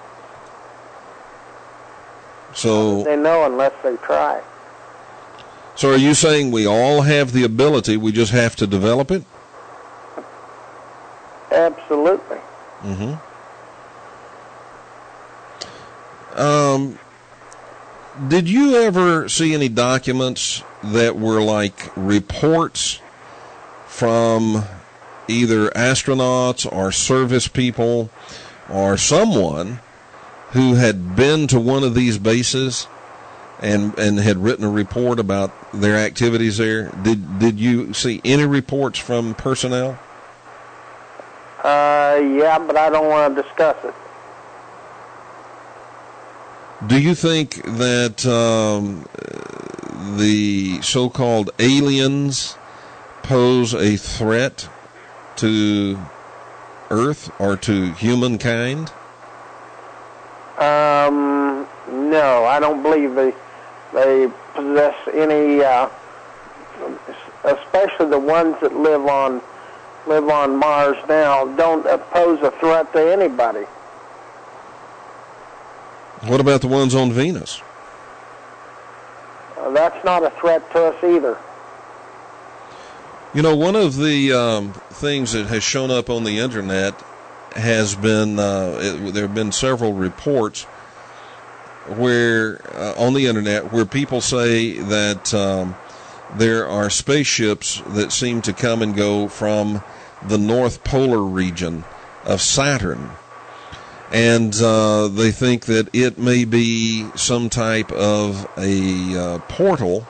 S2: So
S3: they know unless they try.
S2: So are you saying we all have the ability, we just have to develop it?
S3: Absolutely.
S2: Mm-hmm. Did you ever see any documents that were like reports from either astronauts or service people or someone who had been to one of these bases and had written a report about their activities there? Did you see any reports from personnel?
S3: Yeah, but I don't want to discuss it.
S2: Do you think that the so-called aliens pose a threat to Earth or to humankind?
S3: No, I don't believe they possess any, especially the ones that live on Mars now, don't pose a threat to anybody.
S2: What about the ones on Venus?
S3: That's not a threat to us either.
S2: You know, one of the things that has shown up on the internet has been there have been several reports where on the internet where people say that there are spaceships that seem to come and go from the North Polar region of Saturn. And they think that it may be some type of a portal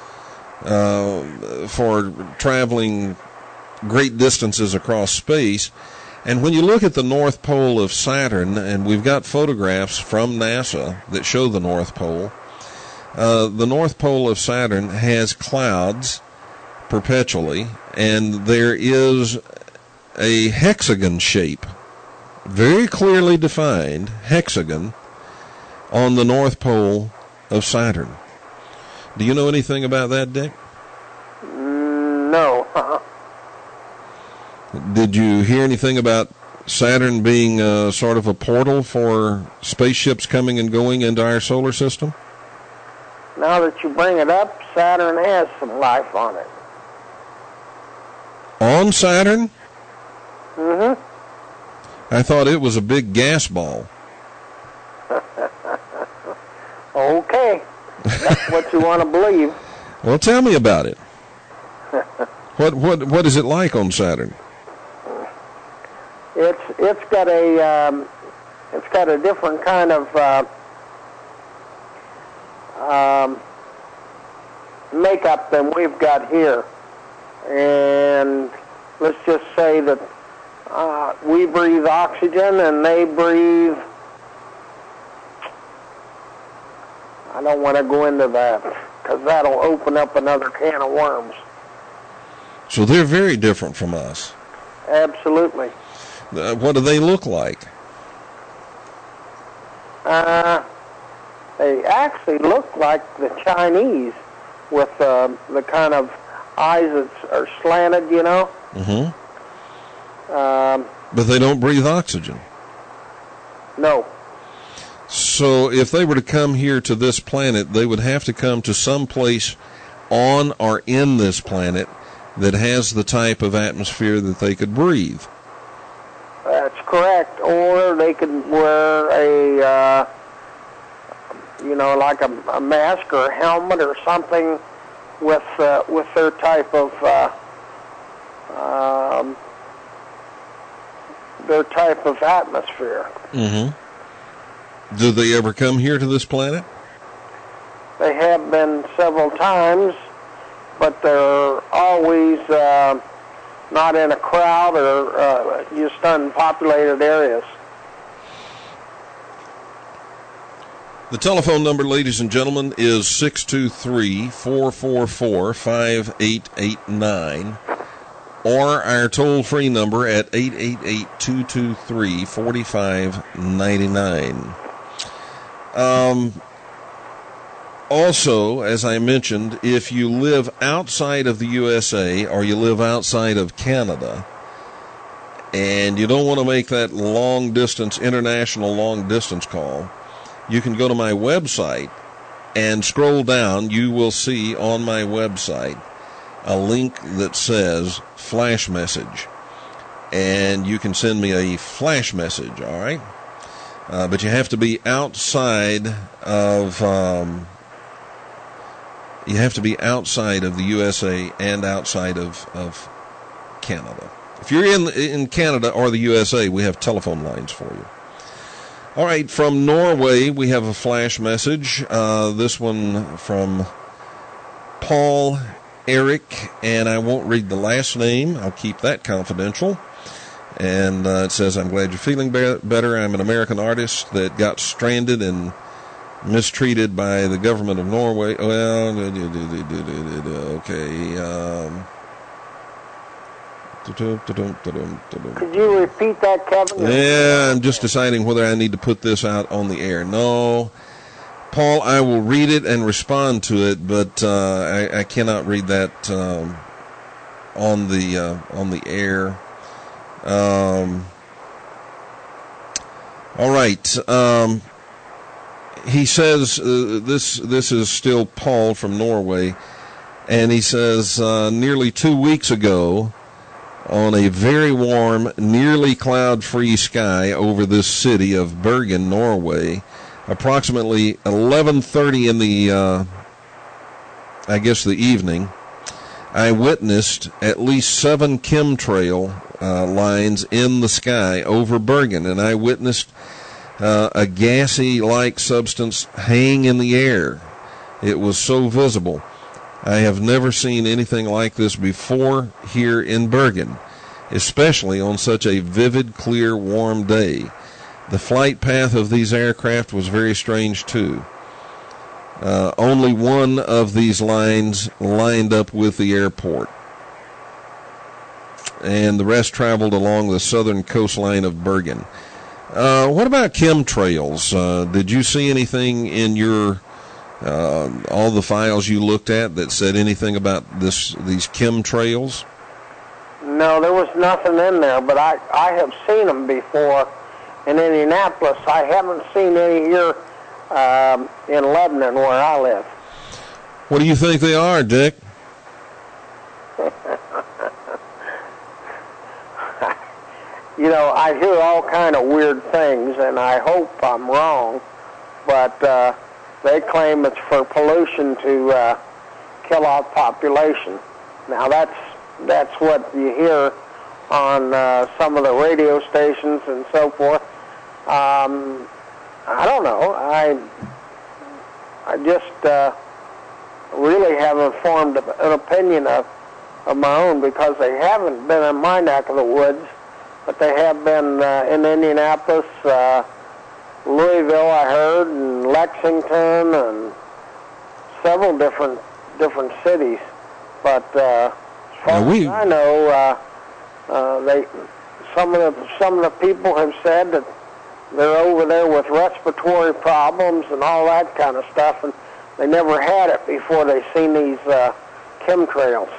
S2: for traveling great distances across space. And when you look at the North Pole of Saturn, and we've got photographs from NASA that show the North Pole, the North Pole of Saturn has clouds perpetually, and there is a hexagon shape, very clearly defined hexagon, on the North Pole of Saturn. Do you know anything about that, Dick?
S3: No.
S2: Did you hear anything about Saturn being sort of a portal for spaceships coming and going into our solar system?
S3: Now that you bring it up, Saturn has some life on it.
S2: On Saturn?
S3: Mm-hmm.
S2: I thought it was a big gas ball.
S3: Okay. That's what you want to believe.
S2: Well, tell me about it. What is it like on Saturn?
S3: It's got a different kind of makeup than we've got here, and let's just say that we breathe oxygen and they breathe. I don't want to go into that because that'll open up another can of worms.
S2: So they're very different from us.
S3: Absolutely.
S2: What do they look like?
S3: They actually look like the Chinese with the kind of eyes that are slanted, you know.
S2: Mm-hmm. But they don't breathe oxygen.
S3: No.
S2: So if they were to come here to this planet, they would have to come to some place on or in this planet that has the type of atmosphere that they could breathe.
S3: That's correct. Or they could wear a, like a mask or a helmet or something with their type of atmosphere.
S2: Mm-hmm. Do they ever come here to this planet?
S3: They have been several times, but they're always not in a crowd or just unpopulated areas.
S2: The telephone number, ladies and gentlemen, is 623-444-5889, or our toll-free number at 888-223-4599. Also, as I mentioned, if you live outside of the USA or you live outside of Canada and you don't want to make that international long-distance call, you can go to my website and scroll down. You will see on my website a link that says Flash Message, and you can send me a flash message, all right? But you have to be outside of the USA and outside of Canada. If you're in Canada or the USA, we have telephone lines for you. All right, from Norway, we have a flash message. This one from Paul Eric, and I won't read the last name. I'll keep that confidential. And it says, I'm glad you're feeling better. I'm an American artist that got stranded and mistreated by the government of Norway. Well, okay.
S3: Could you repeat that, Kevin?
S2: Yeah, I'm just deciding whether I need to put this out on the air. No, Paul, I will read it and respond to it, but I cannot read that on the air. All right. He says this is still Paul from Norway, and he says nearly 2 weeks ago, on a very warm, nearly cloud-free sky over this city of Bergen, Norway, approximately 11:30 in the the evening, I witnessed at least 7 chemtrail lines in the sky over Bergen, and I witnessed a gassy-like substance hang in the air. It was so visible. I have never seen anything like this before here in Bergen, especially on such a vivid, clear, warm day. The flight path of these aircraft was very strange, too. Only one of these lines lined up with the airport, and the rest traveled along the southern coastline of Bergen. What about chemtrails? Did you see anything in your all the files you looked at that said anything about these chemtrails?
S3: No, there was nothing in there, but I have seen them before in Indianapolis. I haven't seen any here in Lebanon where I live.
S2: What do you think they are, Dick?
S3: You know, I hear all kind of weird things, and I hope I'm wrong, but they claim it's for pollution to kill off population. Now, that's what you hear on some of the radio stations and so forth. I don't know. I just really haven't formed an opinion of my own, because they haven't been in my neck of the woods, but they have been in Indianapolis, Louisville, I heard, and Lexington, and several different cities. But as far as I know, some of the people have said that they're over there with respiratory problems and all that kind of stuff, and they never had it before they seen these chemtrails.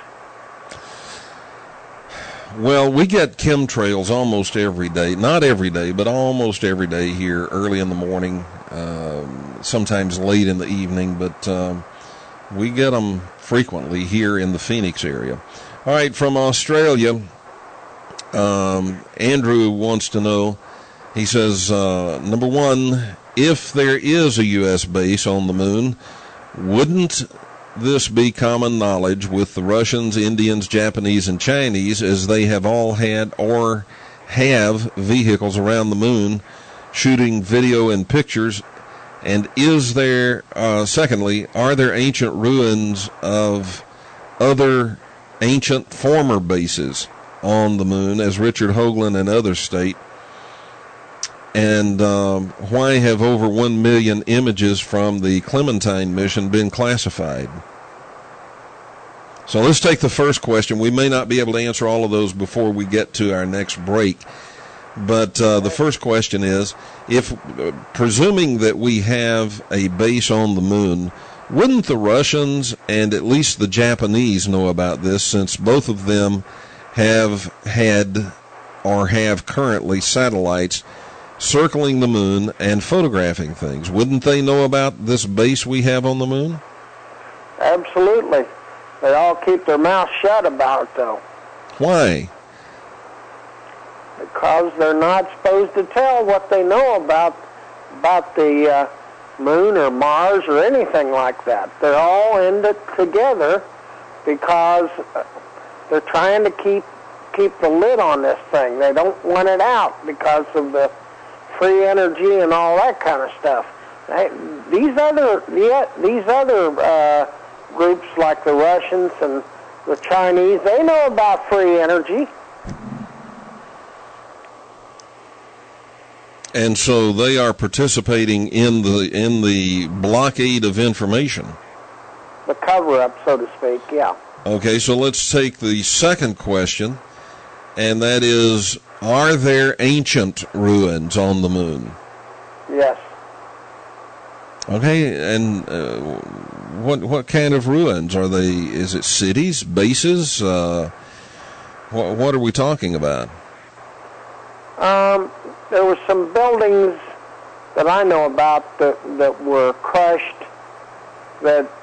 S2: Well, we get chemtrails almost every day. Not every day, but almost every day here, early in the morning, sometimes late in the evening, but we get them frequently here in the Phoenix area. All right, from Australia, Andrew wants to know, he says, number one, if there is a U.S. base on the moon, wouldn't this be common knowledge with the Russians, Indians, Japanese, and Chinese, as they have all had or have vehicles around the moon shooting video and pictures? And is there, secondly, are there ancient ruins of other ancient former bases on the moon, as Richard Hoagland and others state? And why have over 1 million images from the Clementine mission been classified? So let's take the first question. We may not be able to answer all of those before we get to our next break. But the first question is, if presuming that we have a base on the moon, wouldn't the Russians and at least the Japanese know about this, since both of them have had or have currently satellites circling the moon and photographing things? Wouldn't they know about this base we have on the moon?
S3: Absolutely. They all keep their mouths shut about it, though.
S2: Why?
S3: Because they're not supposed to tell what they know about the moon or Mars or anything like that. They're all in it together because they're trying to keep keep the lid on this thing. They don't want it out because of the free energy and all that kind of stuff. These other groups like the Russians and the Chinese, they know about free energy.
S2: And so they are participating in the blockade of information.
S3: The cover-up, so to speak, yeah.
S2: Okay, so let's take the second question, and that is, are there ancient ruins on the moon?
S3: Yes.
S2: Okay, and what kind of ruins are they? Is it cities, bases? What are we talking about?
S3: There were some buildings that I know about that were crushed, that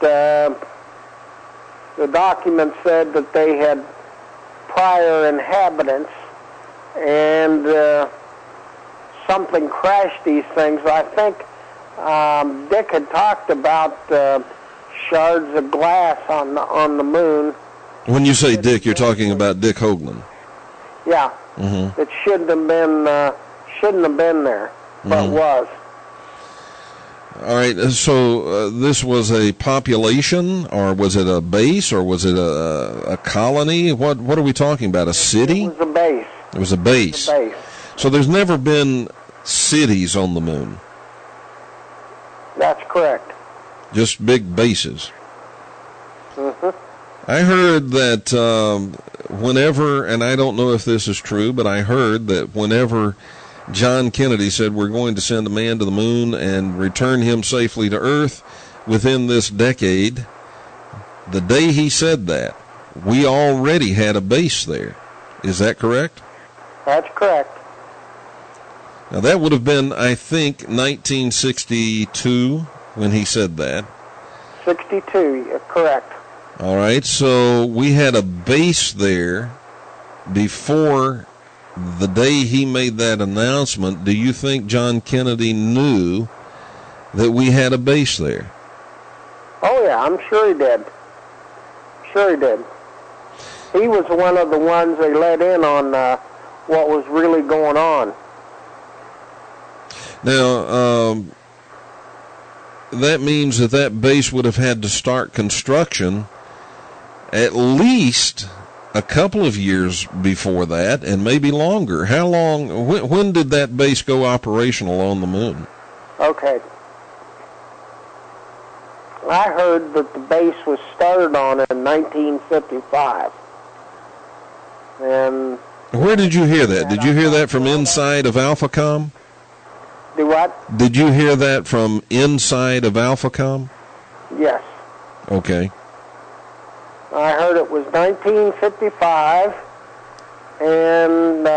S3: the document said that they had prior inhabitants, and something crashed these things. I think Dick had talked about shards of glass on the moon.
S2: When you say Dick, you're talking about Dick Hoagland.
S3: Yeah. Mm-hmm. It shouldn't have been there, but was.
S2: All right, so this was a population, or was it a base, or was it a colony? What are we talking about, a city?
S3: It was a base.
S2: It was a base.
S3: A base.
S2: So there's never been cities on the moon?
S3: That's correct.
S2: Just big bases?
S3: Mm-hmm.
S2: I heard that whenever, and I don't know if this is true, but I heard that whenever John Kennedy said we're going to send a man to the moon and return him safely to Earth within this decade, the day he said that, we already had a base there. Is that correct?
S3: That's correct.
S2: Now that would have been, I think, 1962 when he said that.
S3: 62, you're correct.
S2: All right, so we had a base there before the day he made that announcement. Do you think John Kennedy knew that we had a base there?
S3: Oh, yeah, I'm sure he did. Sure he did. He was one of the ones they let in on what was really going on.
S2: Now, that means that base would have had to start construction at least a couple of years before that, and maybe longer. How long, when did that base go operational on the moon?
S3: Okay. I heard that the base was started on in 1955. And
S2: where did you hear that? Did you hear that from inside of AlphaCom?
S3: Do what?
S2: Did you hear that from inside of AlphaCom?
S3: Yes.
S2: Okay.
S3: I heard it was 1955, and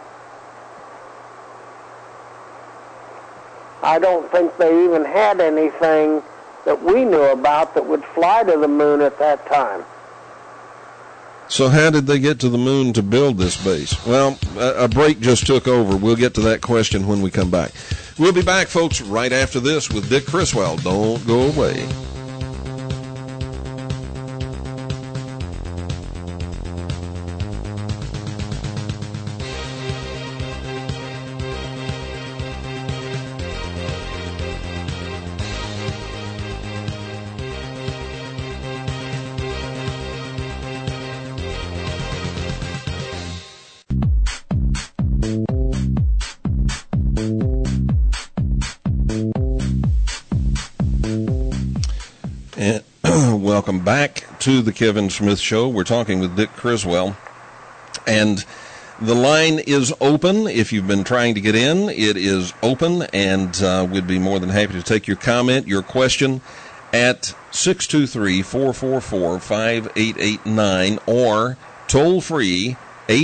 S3: I don't think they even had anything that we knew about that would fly to the moon at that time.
S2: So how did they get to the moon to build this base? Well, a break just took over. We'll get to that question when we come back. We'll be back, folks, right after this with Dick Criswell. Don't go away. Welcome back to the Kevin Smith Show. We're talking with Dick Criswell, and the line is open. If you've been trying to get in, it is open, and we'd be more than happy to take your comment, your question at 623-444-5889 or toll-free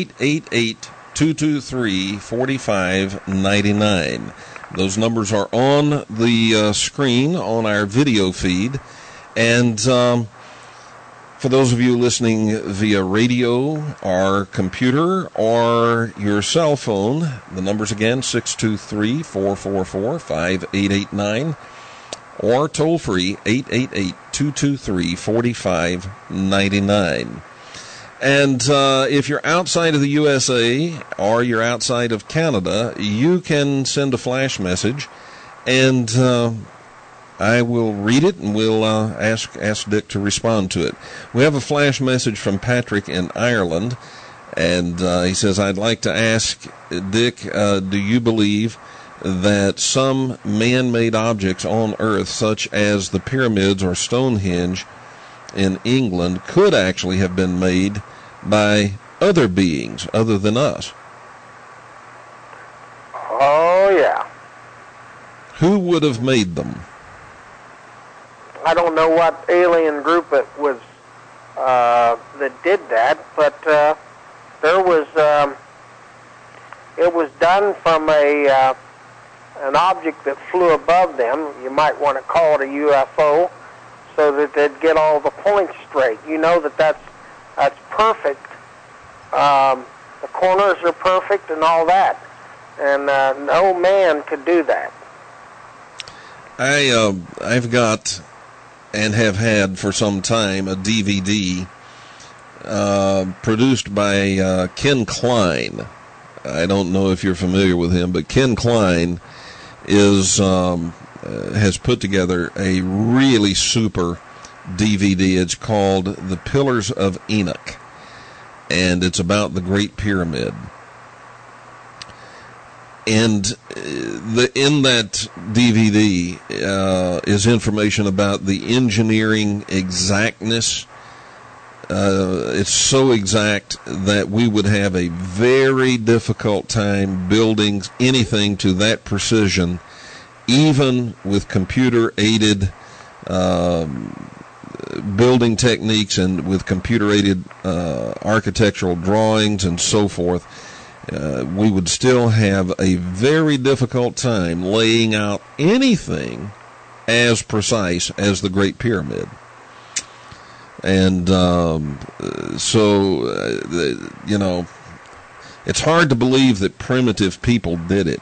S2: 888-223-4599. Those numbers are on the screen on our video feed. And for those of you listening via radio or computer or your cell phone, the numbers again, 623-444-5889 or toll-free 888-223-4599. And if you're outside of the USA or you're outside of Canada, you can send a flash message, and I will read it, and we'll ask Dick to respond to it. We have a flash message from Patrick in Ireland, and he says, I'd like to ask Dick, do you believe that some man-made objects on Earth, such as the pyramids or Stonehenge in England, could actually have been made by other beings other than us?
S3: Oh, yeah.
S2: Who would have made them?
S3: I don't know what alien group it was that did that, but there was it was done from an object that flew above them. You might want to call it a UFO, so that they'd get all the points straight. You know that's perfect. The corners are perfect and all that, and no man could do that.
S2: I've got and have had for some time a DVD produced by Ken Klein. I don't know if you're familiar with him, but Ken Klein has put together a really super DVD. It's called The Pillars of Enoch, and it's about the Great Pyramid. And in that DVD is information about the engineering exactness. It's so exact that we would have a very difficult time building anything to that precision, even with computer-aided building techniques and with computer-aided architectural drawings and so forth. We would still have a very difficult time laying out anything as precise as the Great Pyramid. And it's hard to believe that primitive people did it.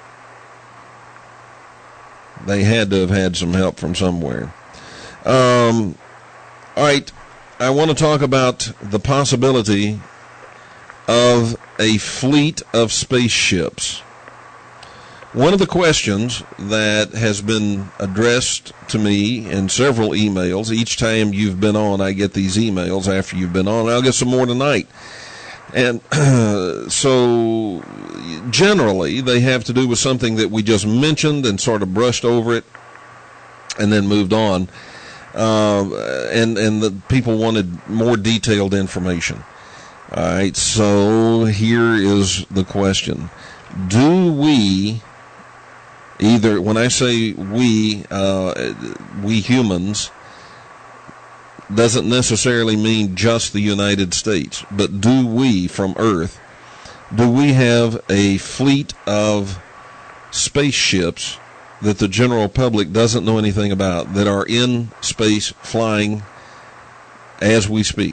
S2: They had to have had some help from somewhere. All right, I want to talk about the possibility of a fleet of spaceships. One of the questions that has been addressed to me in several emails, each time you've been on, I get these emails after you've been on, I'll get some more tonight. And so generally they have to do with something that we just mentioned and sort of brushed over it and then moved on. And the people wanted more detailed information. All right, so here is the question. Do we, either, when I say we humans, doesn't necessarily mean just the United States, but do we, from Earth, do we have a fleet of spaceships that the general public doesn't know anything about, that are in space flying as we speak?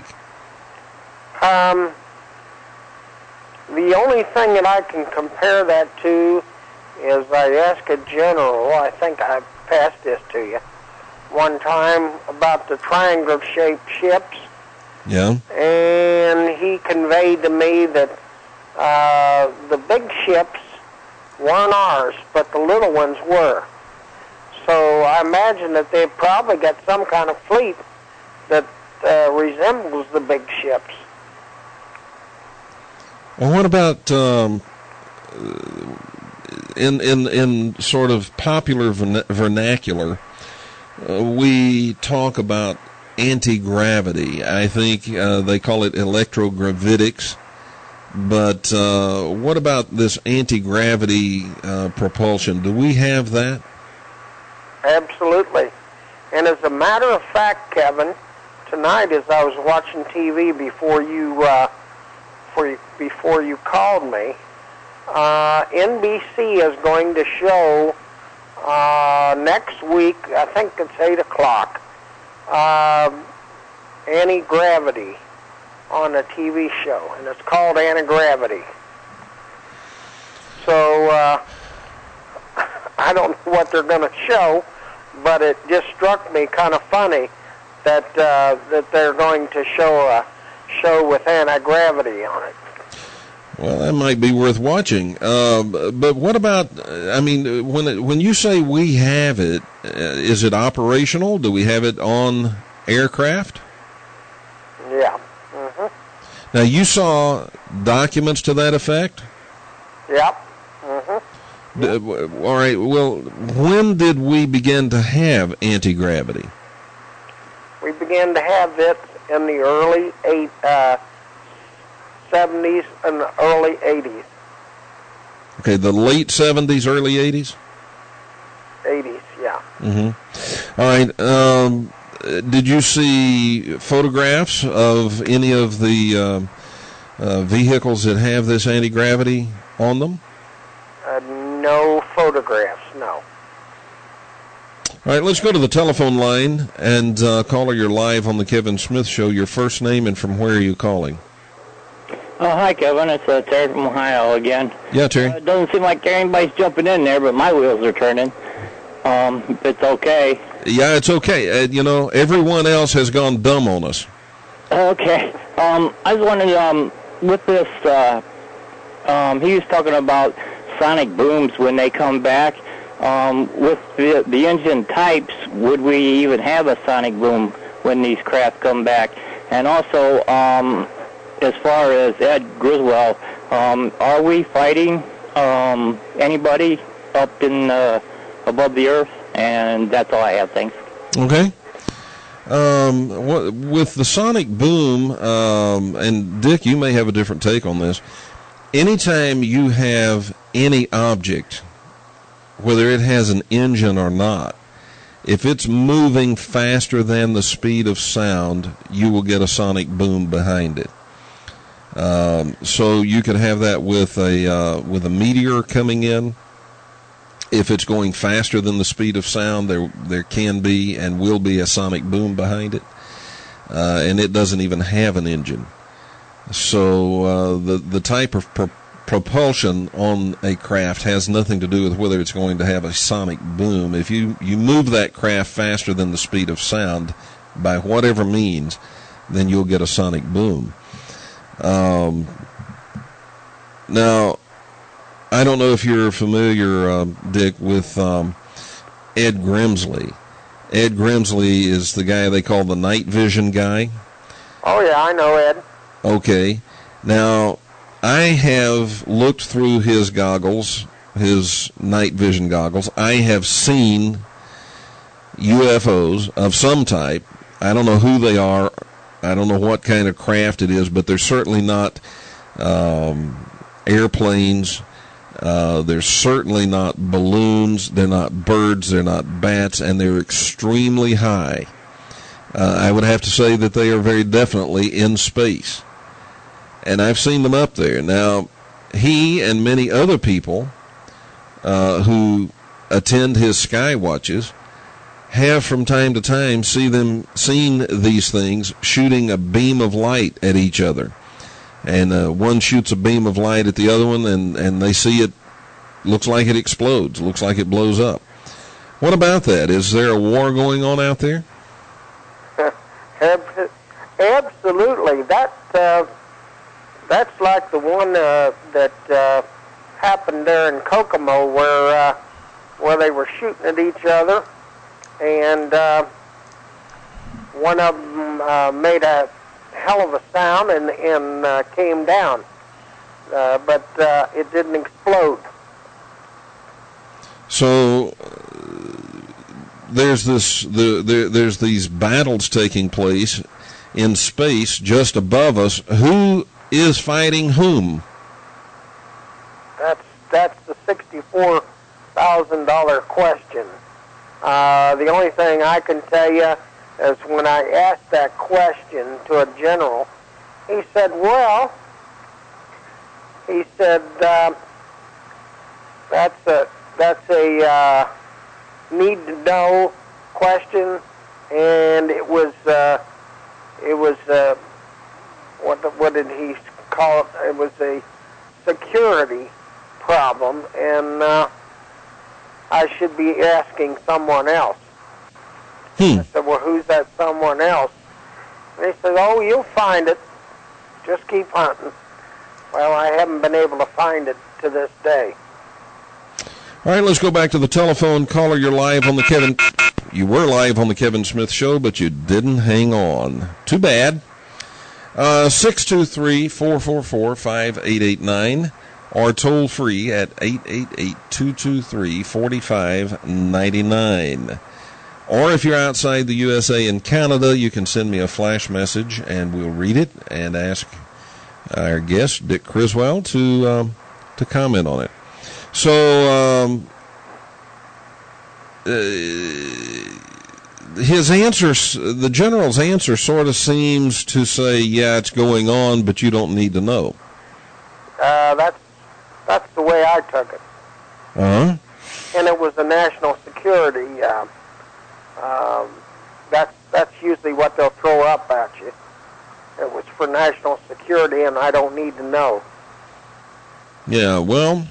S3: The only thing that I can compare that to is I asked a general, I think I passed this to you, one time about the triangle-shaped ships.
S2: Yeah.
S3: And he conveyed to me that the big ships weren't ours, but the little ones were. So I imagine that they've probably got some kind of fleet that resembles the big ships.
S2: Well, what about in sort of popular vernacular, we talk about anti-gravity. I think they call it electrogravitics. But what about this anti-gravity propulsion? Do we have that?
S3: Absolutely. And as a matter of fact, Kevin, tonight as I was watching TV before you called me, NBC is going to show next week, I think it's 8 o'clock, anti-gravity on a TV show, and it's called Anti-Gravity. So I don't know what they're going to show, but it just struck me kind of funny that that they're going to show show with anti-gravity on it.
S2: Well, that might be worth watching. But what about, I mean, when you say we have it, is it operational? Do we have it on aircraft?
S3: Yeah. Mm-hmm.
S2: Now, you saw documents to that effect?
S3: Yep. Mm-hmm.
S2: All right, well, when did we begin to have anti-gravity?
S3: We began to have it in the early 70s and early 80s.
S2: Okay, the late 70s, early 80s?
S3: 80s, yeah.
S2: Mm-hmm. All right, did you see photographs of any of the vehicles that have this anti-gravity on them?
S3: No photographs, no.
S2: All right, let's go to the telephone line, and caller, you're live on the Kevin Smith Show. Your first name and from where are you calling?
S5: Hi, Kevin. It's Terry from Ohio again.
S2: Yeah, Terry.
S5: It doesn't seem like anybody's jumping in there, but my wheels are turning. It's okay.
S2: Yeah, it's okay. Everyone else has gone dumb on us.
S5: Okay. I was wondering, with this, he was talking about sonic booms when they come back. With the engine types, would we even have a sonic boom when these craft come back? And also, as far as Ed Griswold, are we fighting anybody up in above the earth? And that's all I have. Thanks.
S2: Okay. With the sonic boom, and Dick, you may have a different take on this. Anytime you have any object, whether it has an engine or not, if it's moving faster than the speed of sound, you will get a sonic boom behind it. So you could have that with a meteor coming in. If it's going faster than the speed of sound, there can be and will be a sonic boom behind it, and it doesn't even have an engine. So the type of propulsion on a craft has nothing to do with whether it's going to have a sonic boom. If you move that craft faster than the speed of sound by whatever means, then you'll get a sonic boom. Now, I don't know if you're familiar, Dick, with Ed Grimsley. Ed Grimsley is the guy they call the night vision guy.
S3: Oh, yeah, I know Ed.
S2: Okay. Now, I have looked through his goggles, his night vision goggles. I have seen UFOs of some type. I don't know who they are. I don't know what kind of craft it is, but they're certainly not airplanes. They're certainly not balloons. They're not birds. They're not bats, and they're extremely high. I would have to say that they are very definitely in space. And I've seen them up there. Now, he and many other people who attend his sky watches have from time to time seen these things shooting a beam of light at each other. And one shoots a beam of light at the other one, and they see it, looks like it explodes, looks like it blows up. What about that? Is there a war going on out there?
S3: Absolutely. That's like the one that happened there in Kokomo where they were shooting at each other, and one of them made a hell of a sound and came down, but it didn't explode.
S2: So there's these battles taking place in space just above us. Who is fighting whom?
S3: That's the $64,000 question. The only thing I can tell you is when I asked that question to a general, he said, that's a need to know question, and it was what did he call it? It was a security problem, and I should be asking someone else. I said, well, who's that someone else? And he said, oh, you'll find it. Just keep hunting. Well, I haven't been able to find it to this day.
S2: All right, let's go back to the telephone. Caller, you're live on the Kevin. You were live on the Kevin Smith Show, but you didn't hang on. Too bad. 623-444-5889 or toll free at 888-223-4599. Or if you're outside the USA and Canada, you can send me a flash message and we'll read it and ask our guest, Dick Criswell, to comment on it. So his answer, the general's answer sort of seems to say, yeah, it's going on, but you don't need to know.
S3: That's the way I took it.
S2: Uh-huh.
S3: And it was the national security. That's usually what they'll throw up at you. It was for national security, and I don't need to know.
S2: Yeah, well,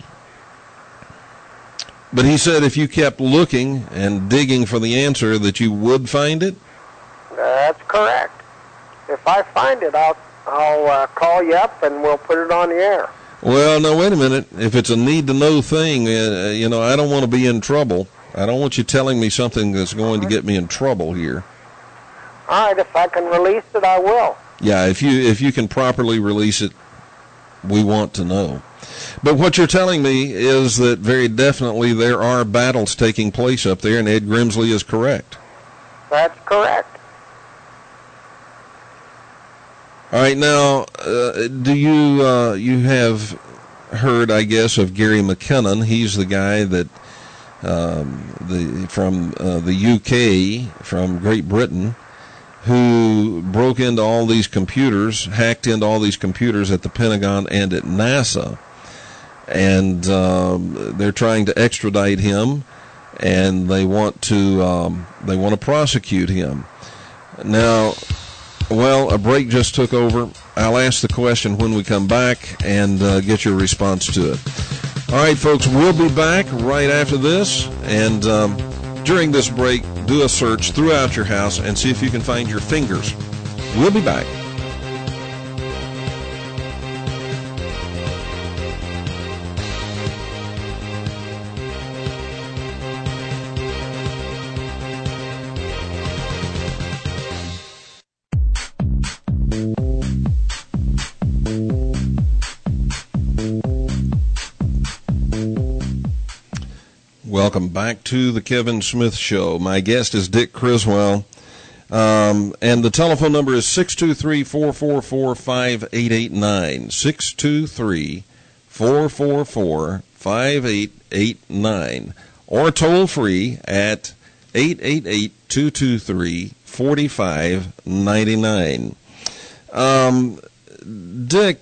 S2: but he said if you kept looking and digging for the answer that you would find it?
S3: That's correct. If I find it, I'll call you up and we'll put it on the air.
S2: Well, no, wait a minute. If it's a need-to-know thing, I don't want to be in trouble. I don't want you telling me something that's going to get me in trouble here.
S3: All right, if I can release it, I will.
S2: Yeah, if you can properly release it, we want to know. But what you're telling me is that very definitely there are battles taking place up there, and Ed Grimsley is correct.
S3: That's correct.
S2: All right, now, do you have heard, I guess, of Gary McKinnon? He's the guy that from the UK, from Great Britain, who broke into all these computers, hacked into all these computers at the Pentagon and at NASA, and they're trying to extradite him, and they want to prosecute him. Now, well, a break just took over. I'll ask the question when we come back and get your response to it. All right, folks, we'll be back right after this, and during this break, do a search throughout your house and see if you can find your fingers. We'll be back. Welcome back to the Kevin Smith Show. My guest is Dick Criswell, and the telephone number is 623-444-5889, 623-444-5889, or toll free at 888-223-4599. Dick,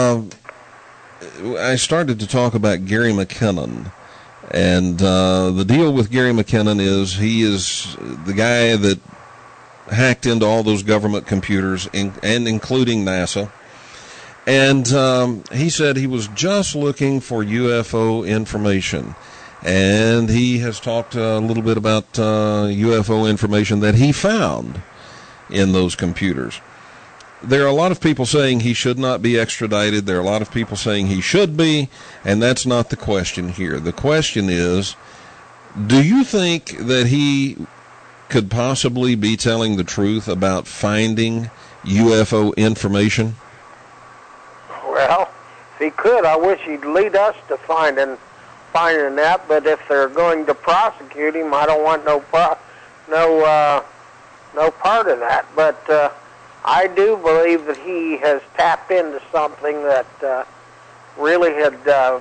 S2: I started to talk about Gary McKinnon. And the deal with Gary McKinnon is he is the guy that hacked into all those government computers, and including NASA. And he said he was just looking for UFO information. And he has talked a little bit about UFO information that he found in those computers. There are a lot of people saying he should not be extradited. There are a lot of people saying he should be, and that's not the question here. The question is, do you think that he could possibly be telling the truth about finding UFO information?
S3: Well, if he could, I wish he'd lead us to finding that, but if they're going to prosecute him, I don't want no part of that. But I do believe that he has tapped into something that really had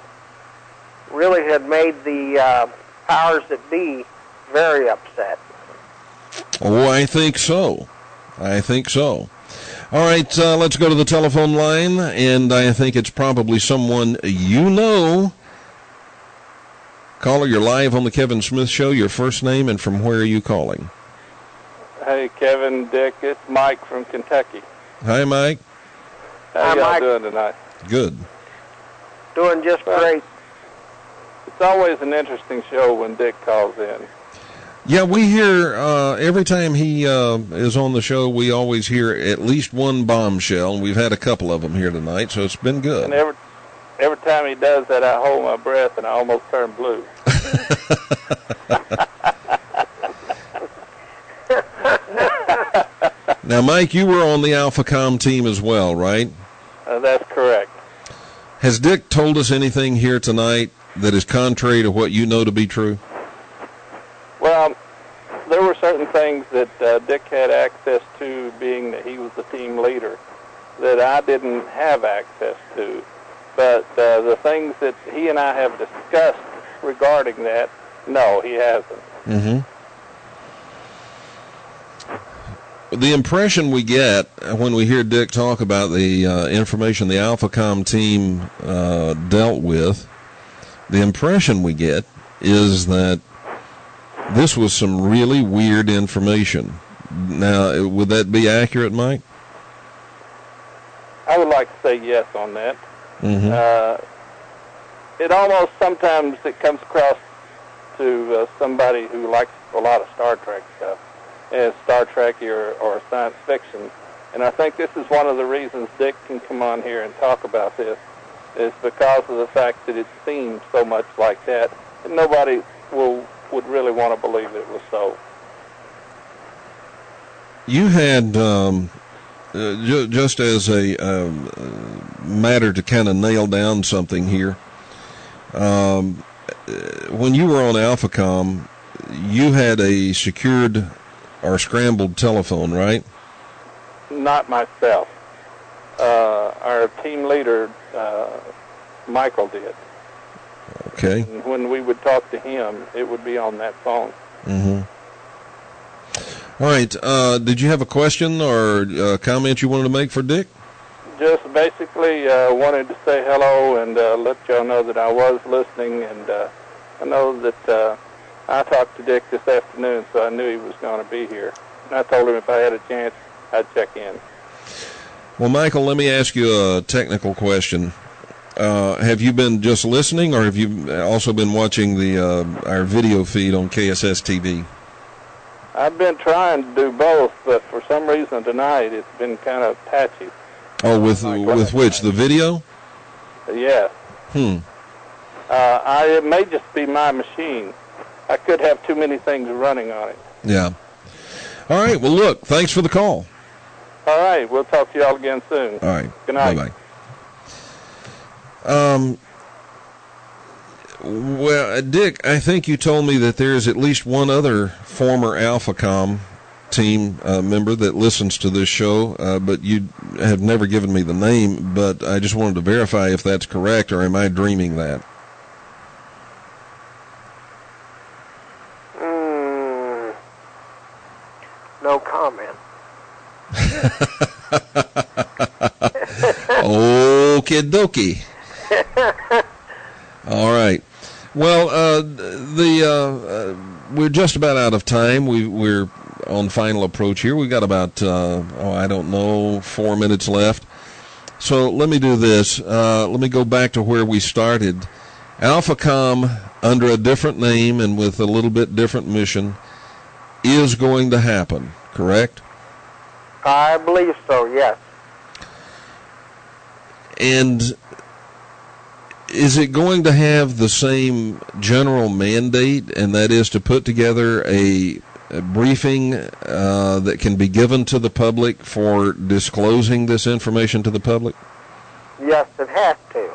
S3: made the powers that be very upset.
S2: Oh, I think so. All right, let's go to the telephone line, and I think it's probably someone you know. Caller, you're live on the Kevin Smith Show. Your first name and from where are you calling?
S6: Hey, Kevin, Dick, it's Mike from Kentucky.
S2: Hi, Mike.
S6: How y'all doing tonight?
S2: Good.
S3: Doing just great.
S6: It's always an interesting show when Dick calls in.
S2: Yeah, we hear every time he is on the show, we always hear at least one bombshell, and we've had a couple of them here tonight, so it's been good.
S6: And every time he does that, I hold my breath and I almost turn blue.
S2: Now, Mike, you were on the AlphaCom team as well, right?
S6: That's correct.
S2: Has Dick told us anything here tonight that is contrary to what you know to be true?
S6: Well, there were certain things that Dick had access to, being that he was the team leader, that I didn't have access to. But the things that he and I have discussed regarding that, no, he hasn't.
S2: Mm-hmm. The impression we get when we hear Dick talk about the information the AlphaCom team dealt with, the impression we get is that this was some really weird information. Now, would that be accurate, Mike?
S6: I would like to say yes on that.
S2: Mm-hmm.
S6: It almost sometimes it comes across to somebody who likes a lot of Star Trek stuff, and Star Trek or science fiction. And I think this is one of the reasons Dick can come on here and talk about this, is because of the fact that it seems so much like that, and nobody would really want to believe it was so.
S2: You had, just as a matter to kind of nail down something here, when you were on AlphaCom, you had a secured or scrambled telephone, right?
S6: Not myself. Our team leader, Michael, did.
S2: Okay.
S6: And when we would talk to him, it would be on that phone.
S2: Mm-hmm. All right. Did you have a question or a comment you wanted to make for Dick?
S6: Just basically wanted to say hello and let y'all know that I was listening, and I know that I talked to Dick this afternoon, so I knew he was going to be here. And I told him if I had a chance, I'd check in.
S2: Well, Michael, let me ask you a technical question. Have you been just listening, or have you also been watching our video feed on KSS TV?
S6: I've been trying to do both, but for some reason tonight it's been kind of patchy.
S2: Oh, with which? The video?
S6: Yes. It may just be my machine. I could have too many things running on it.
S2: Yeah. All right. Well, look, thanks for the call.
S6: All right. We'll talk to y'all again soon.
S2: All right.
S6: Good night.
S2: Bye-bye. Well, Dick, I think you told me that there's at least one other former AlphaCom team member that listens to this show, but you have never given me the name, but I just wanted to verify if that's correct, or am I dreaming that?
S3: No comment.
S2: Okie dokie. All right. Well, we're just about out of time. We're on final approach here. We've got about 4 minutes left. So let me do this. Let me go back to where we started. AlphaCom, under a different name and with a little bit different mission, is going to happen, correct?
S3: I believe so, yes.
S2: And is it going to have the same general mandate, and that is to put together a briefing that can be given to the public for disclosing this information to the public?
S3: Yes, it has to.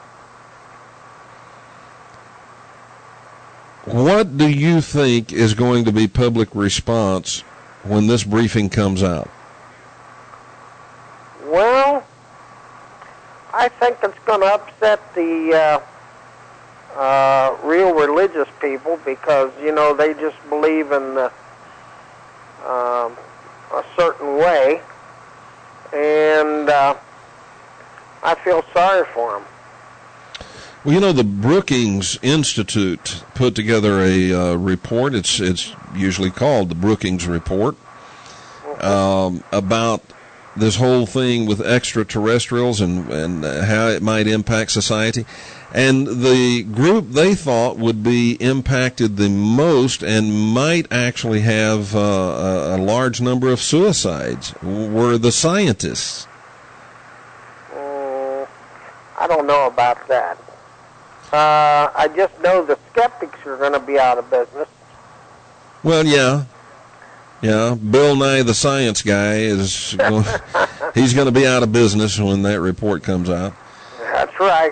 S2: What do you think is going to be public response when this briefing comes out?
S3: Well, I think it's going to upset the real religious people, because, they just believe in a certain way, and I feel sorry for them.
S2: Well, the Brookings Institute put together a report. It's usually called the Brookings Report, about this whole thing with extraterrestrials and how it might impact society. And the group they thought would be impacted the most and might actually have a large number of suicides were the scientists.
S3: I don't know about that. I just know the skeptics are going to be out of business.
S2: Well, yeah. Bill Nye, the science guy, he's going to be out of business when that report comes out.
S3: That's right.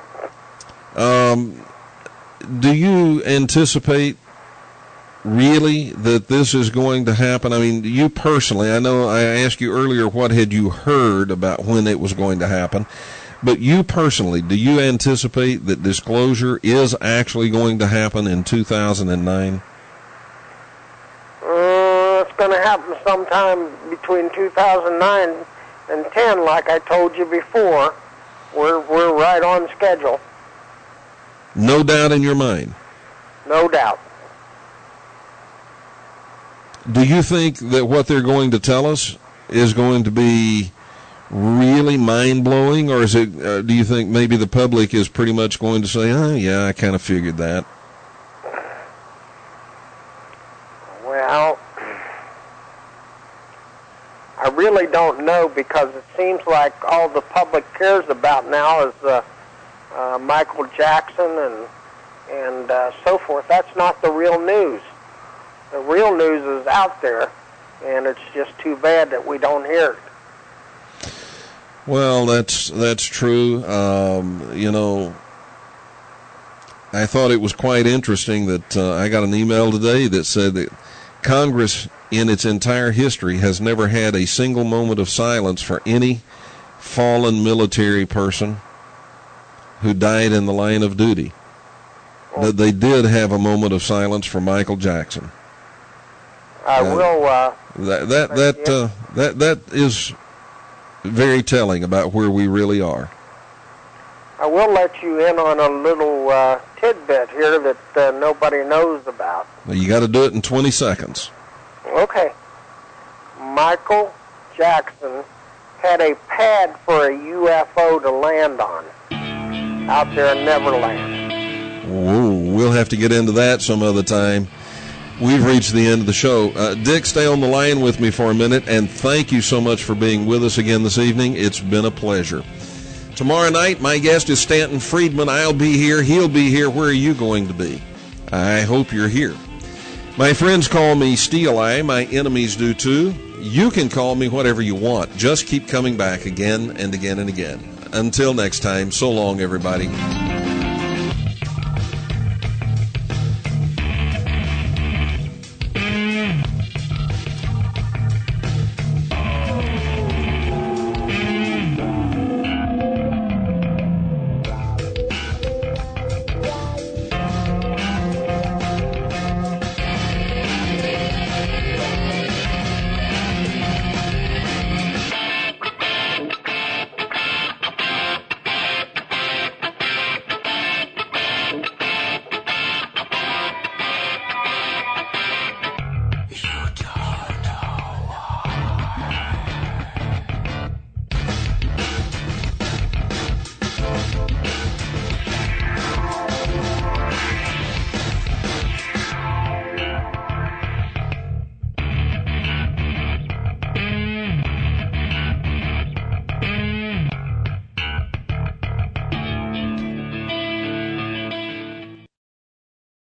S2: Do you anticipate really that this is going to happen? I mean, you personally, I know I asked you earlier what had you heard about when it was going to happen, but you personally, do you anticipate that disclosure is actually going to happen in 2009?
S3: It's going to happen sometime between 2009 and 10, like I told you before. We're right on schedule.
S2: No doubt in your mind?
S3: No doubt.
S2: Do you think that what they're going to tell us is going to be really mind-blowing, or is it? Do you think maybe the public is pretty much going to say, "Oh, yeah, I kind of figured that"?
S3: Well, I really don't know, because it seems like all the public cares about now is Michael Jackson and so forth. That's not the real news. The real news is out there, and it's just too bad that we don't hear it.
S2: Well, that's true. I thought it was quite interesting that I got an email today that said that Congress in its entire history has never had a single moment of silence for any fallen military person who died in the line of duty. That they did have a moment of silence for Michael Jackson.
S3: I will.
S2: That is very telling about where we really are.
S3: I will let you in on a little tidbit here that nobody knows about.
S2: You got to do it in 20 seconds.
S3: Okay. Michael Jackson had a pad for a UFO to land on out there in Neverland.
S2: Whoa, we'll have to get into that some other time. We've reached the end of the show. Dick, stay on the line with me for a minute, and thank you so much for being with us again this evening. It's been a pleasure. Tomorrow night, my guest is Stanton Friedman. I'll be here. He'll be here. Where are you going to be? I hope you're here. My friends call me Steel Eye. My enemies do too. You can call me whatever you want. Just keep coming back again and again and again. Until next time, so long, everybody.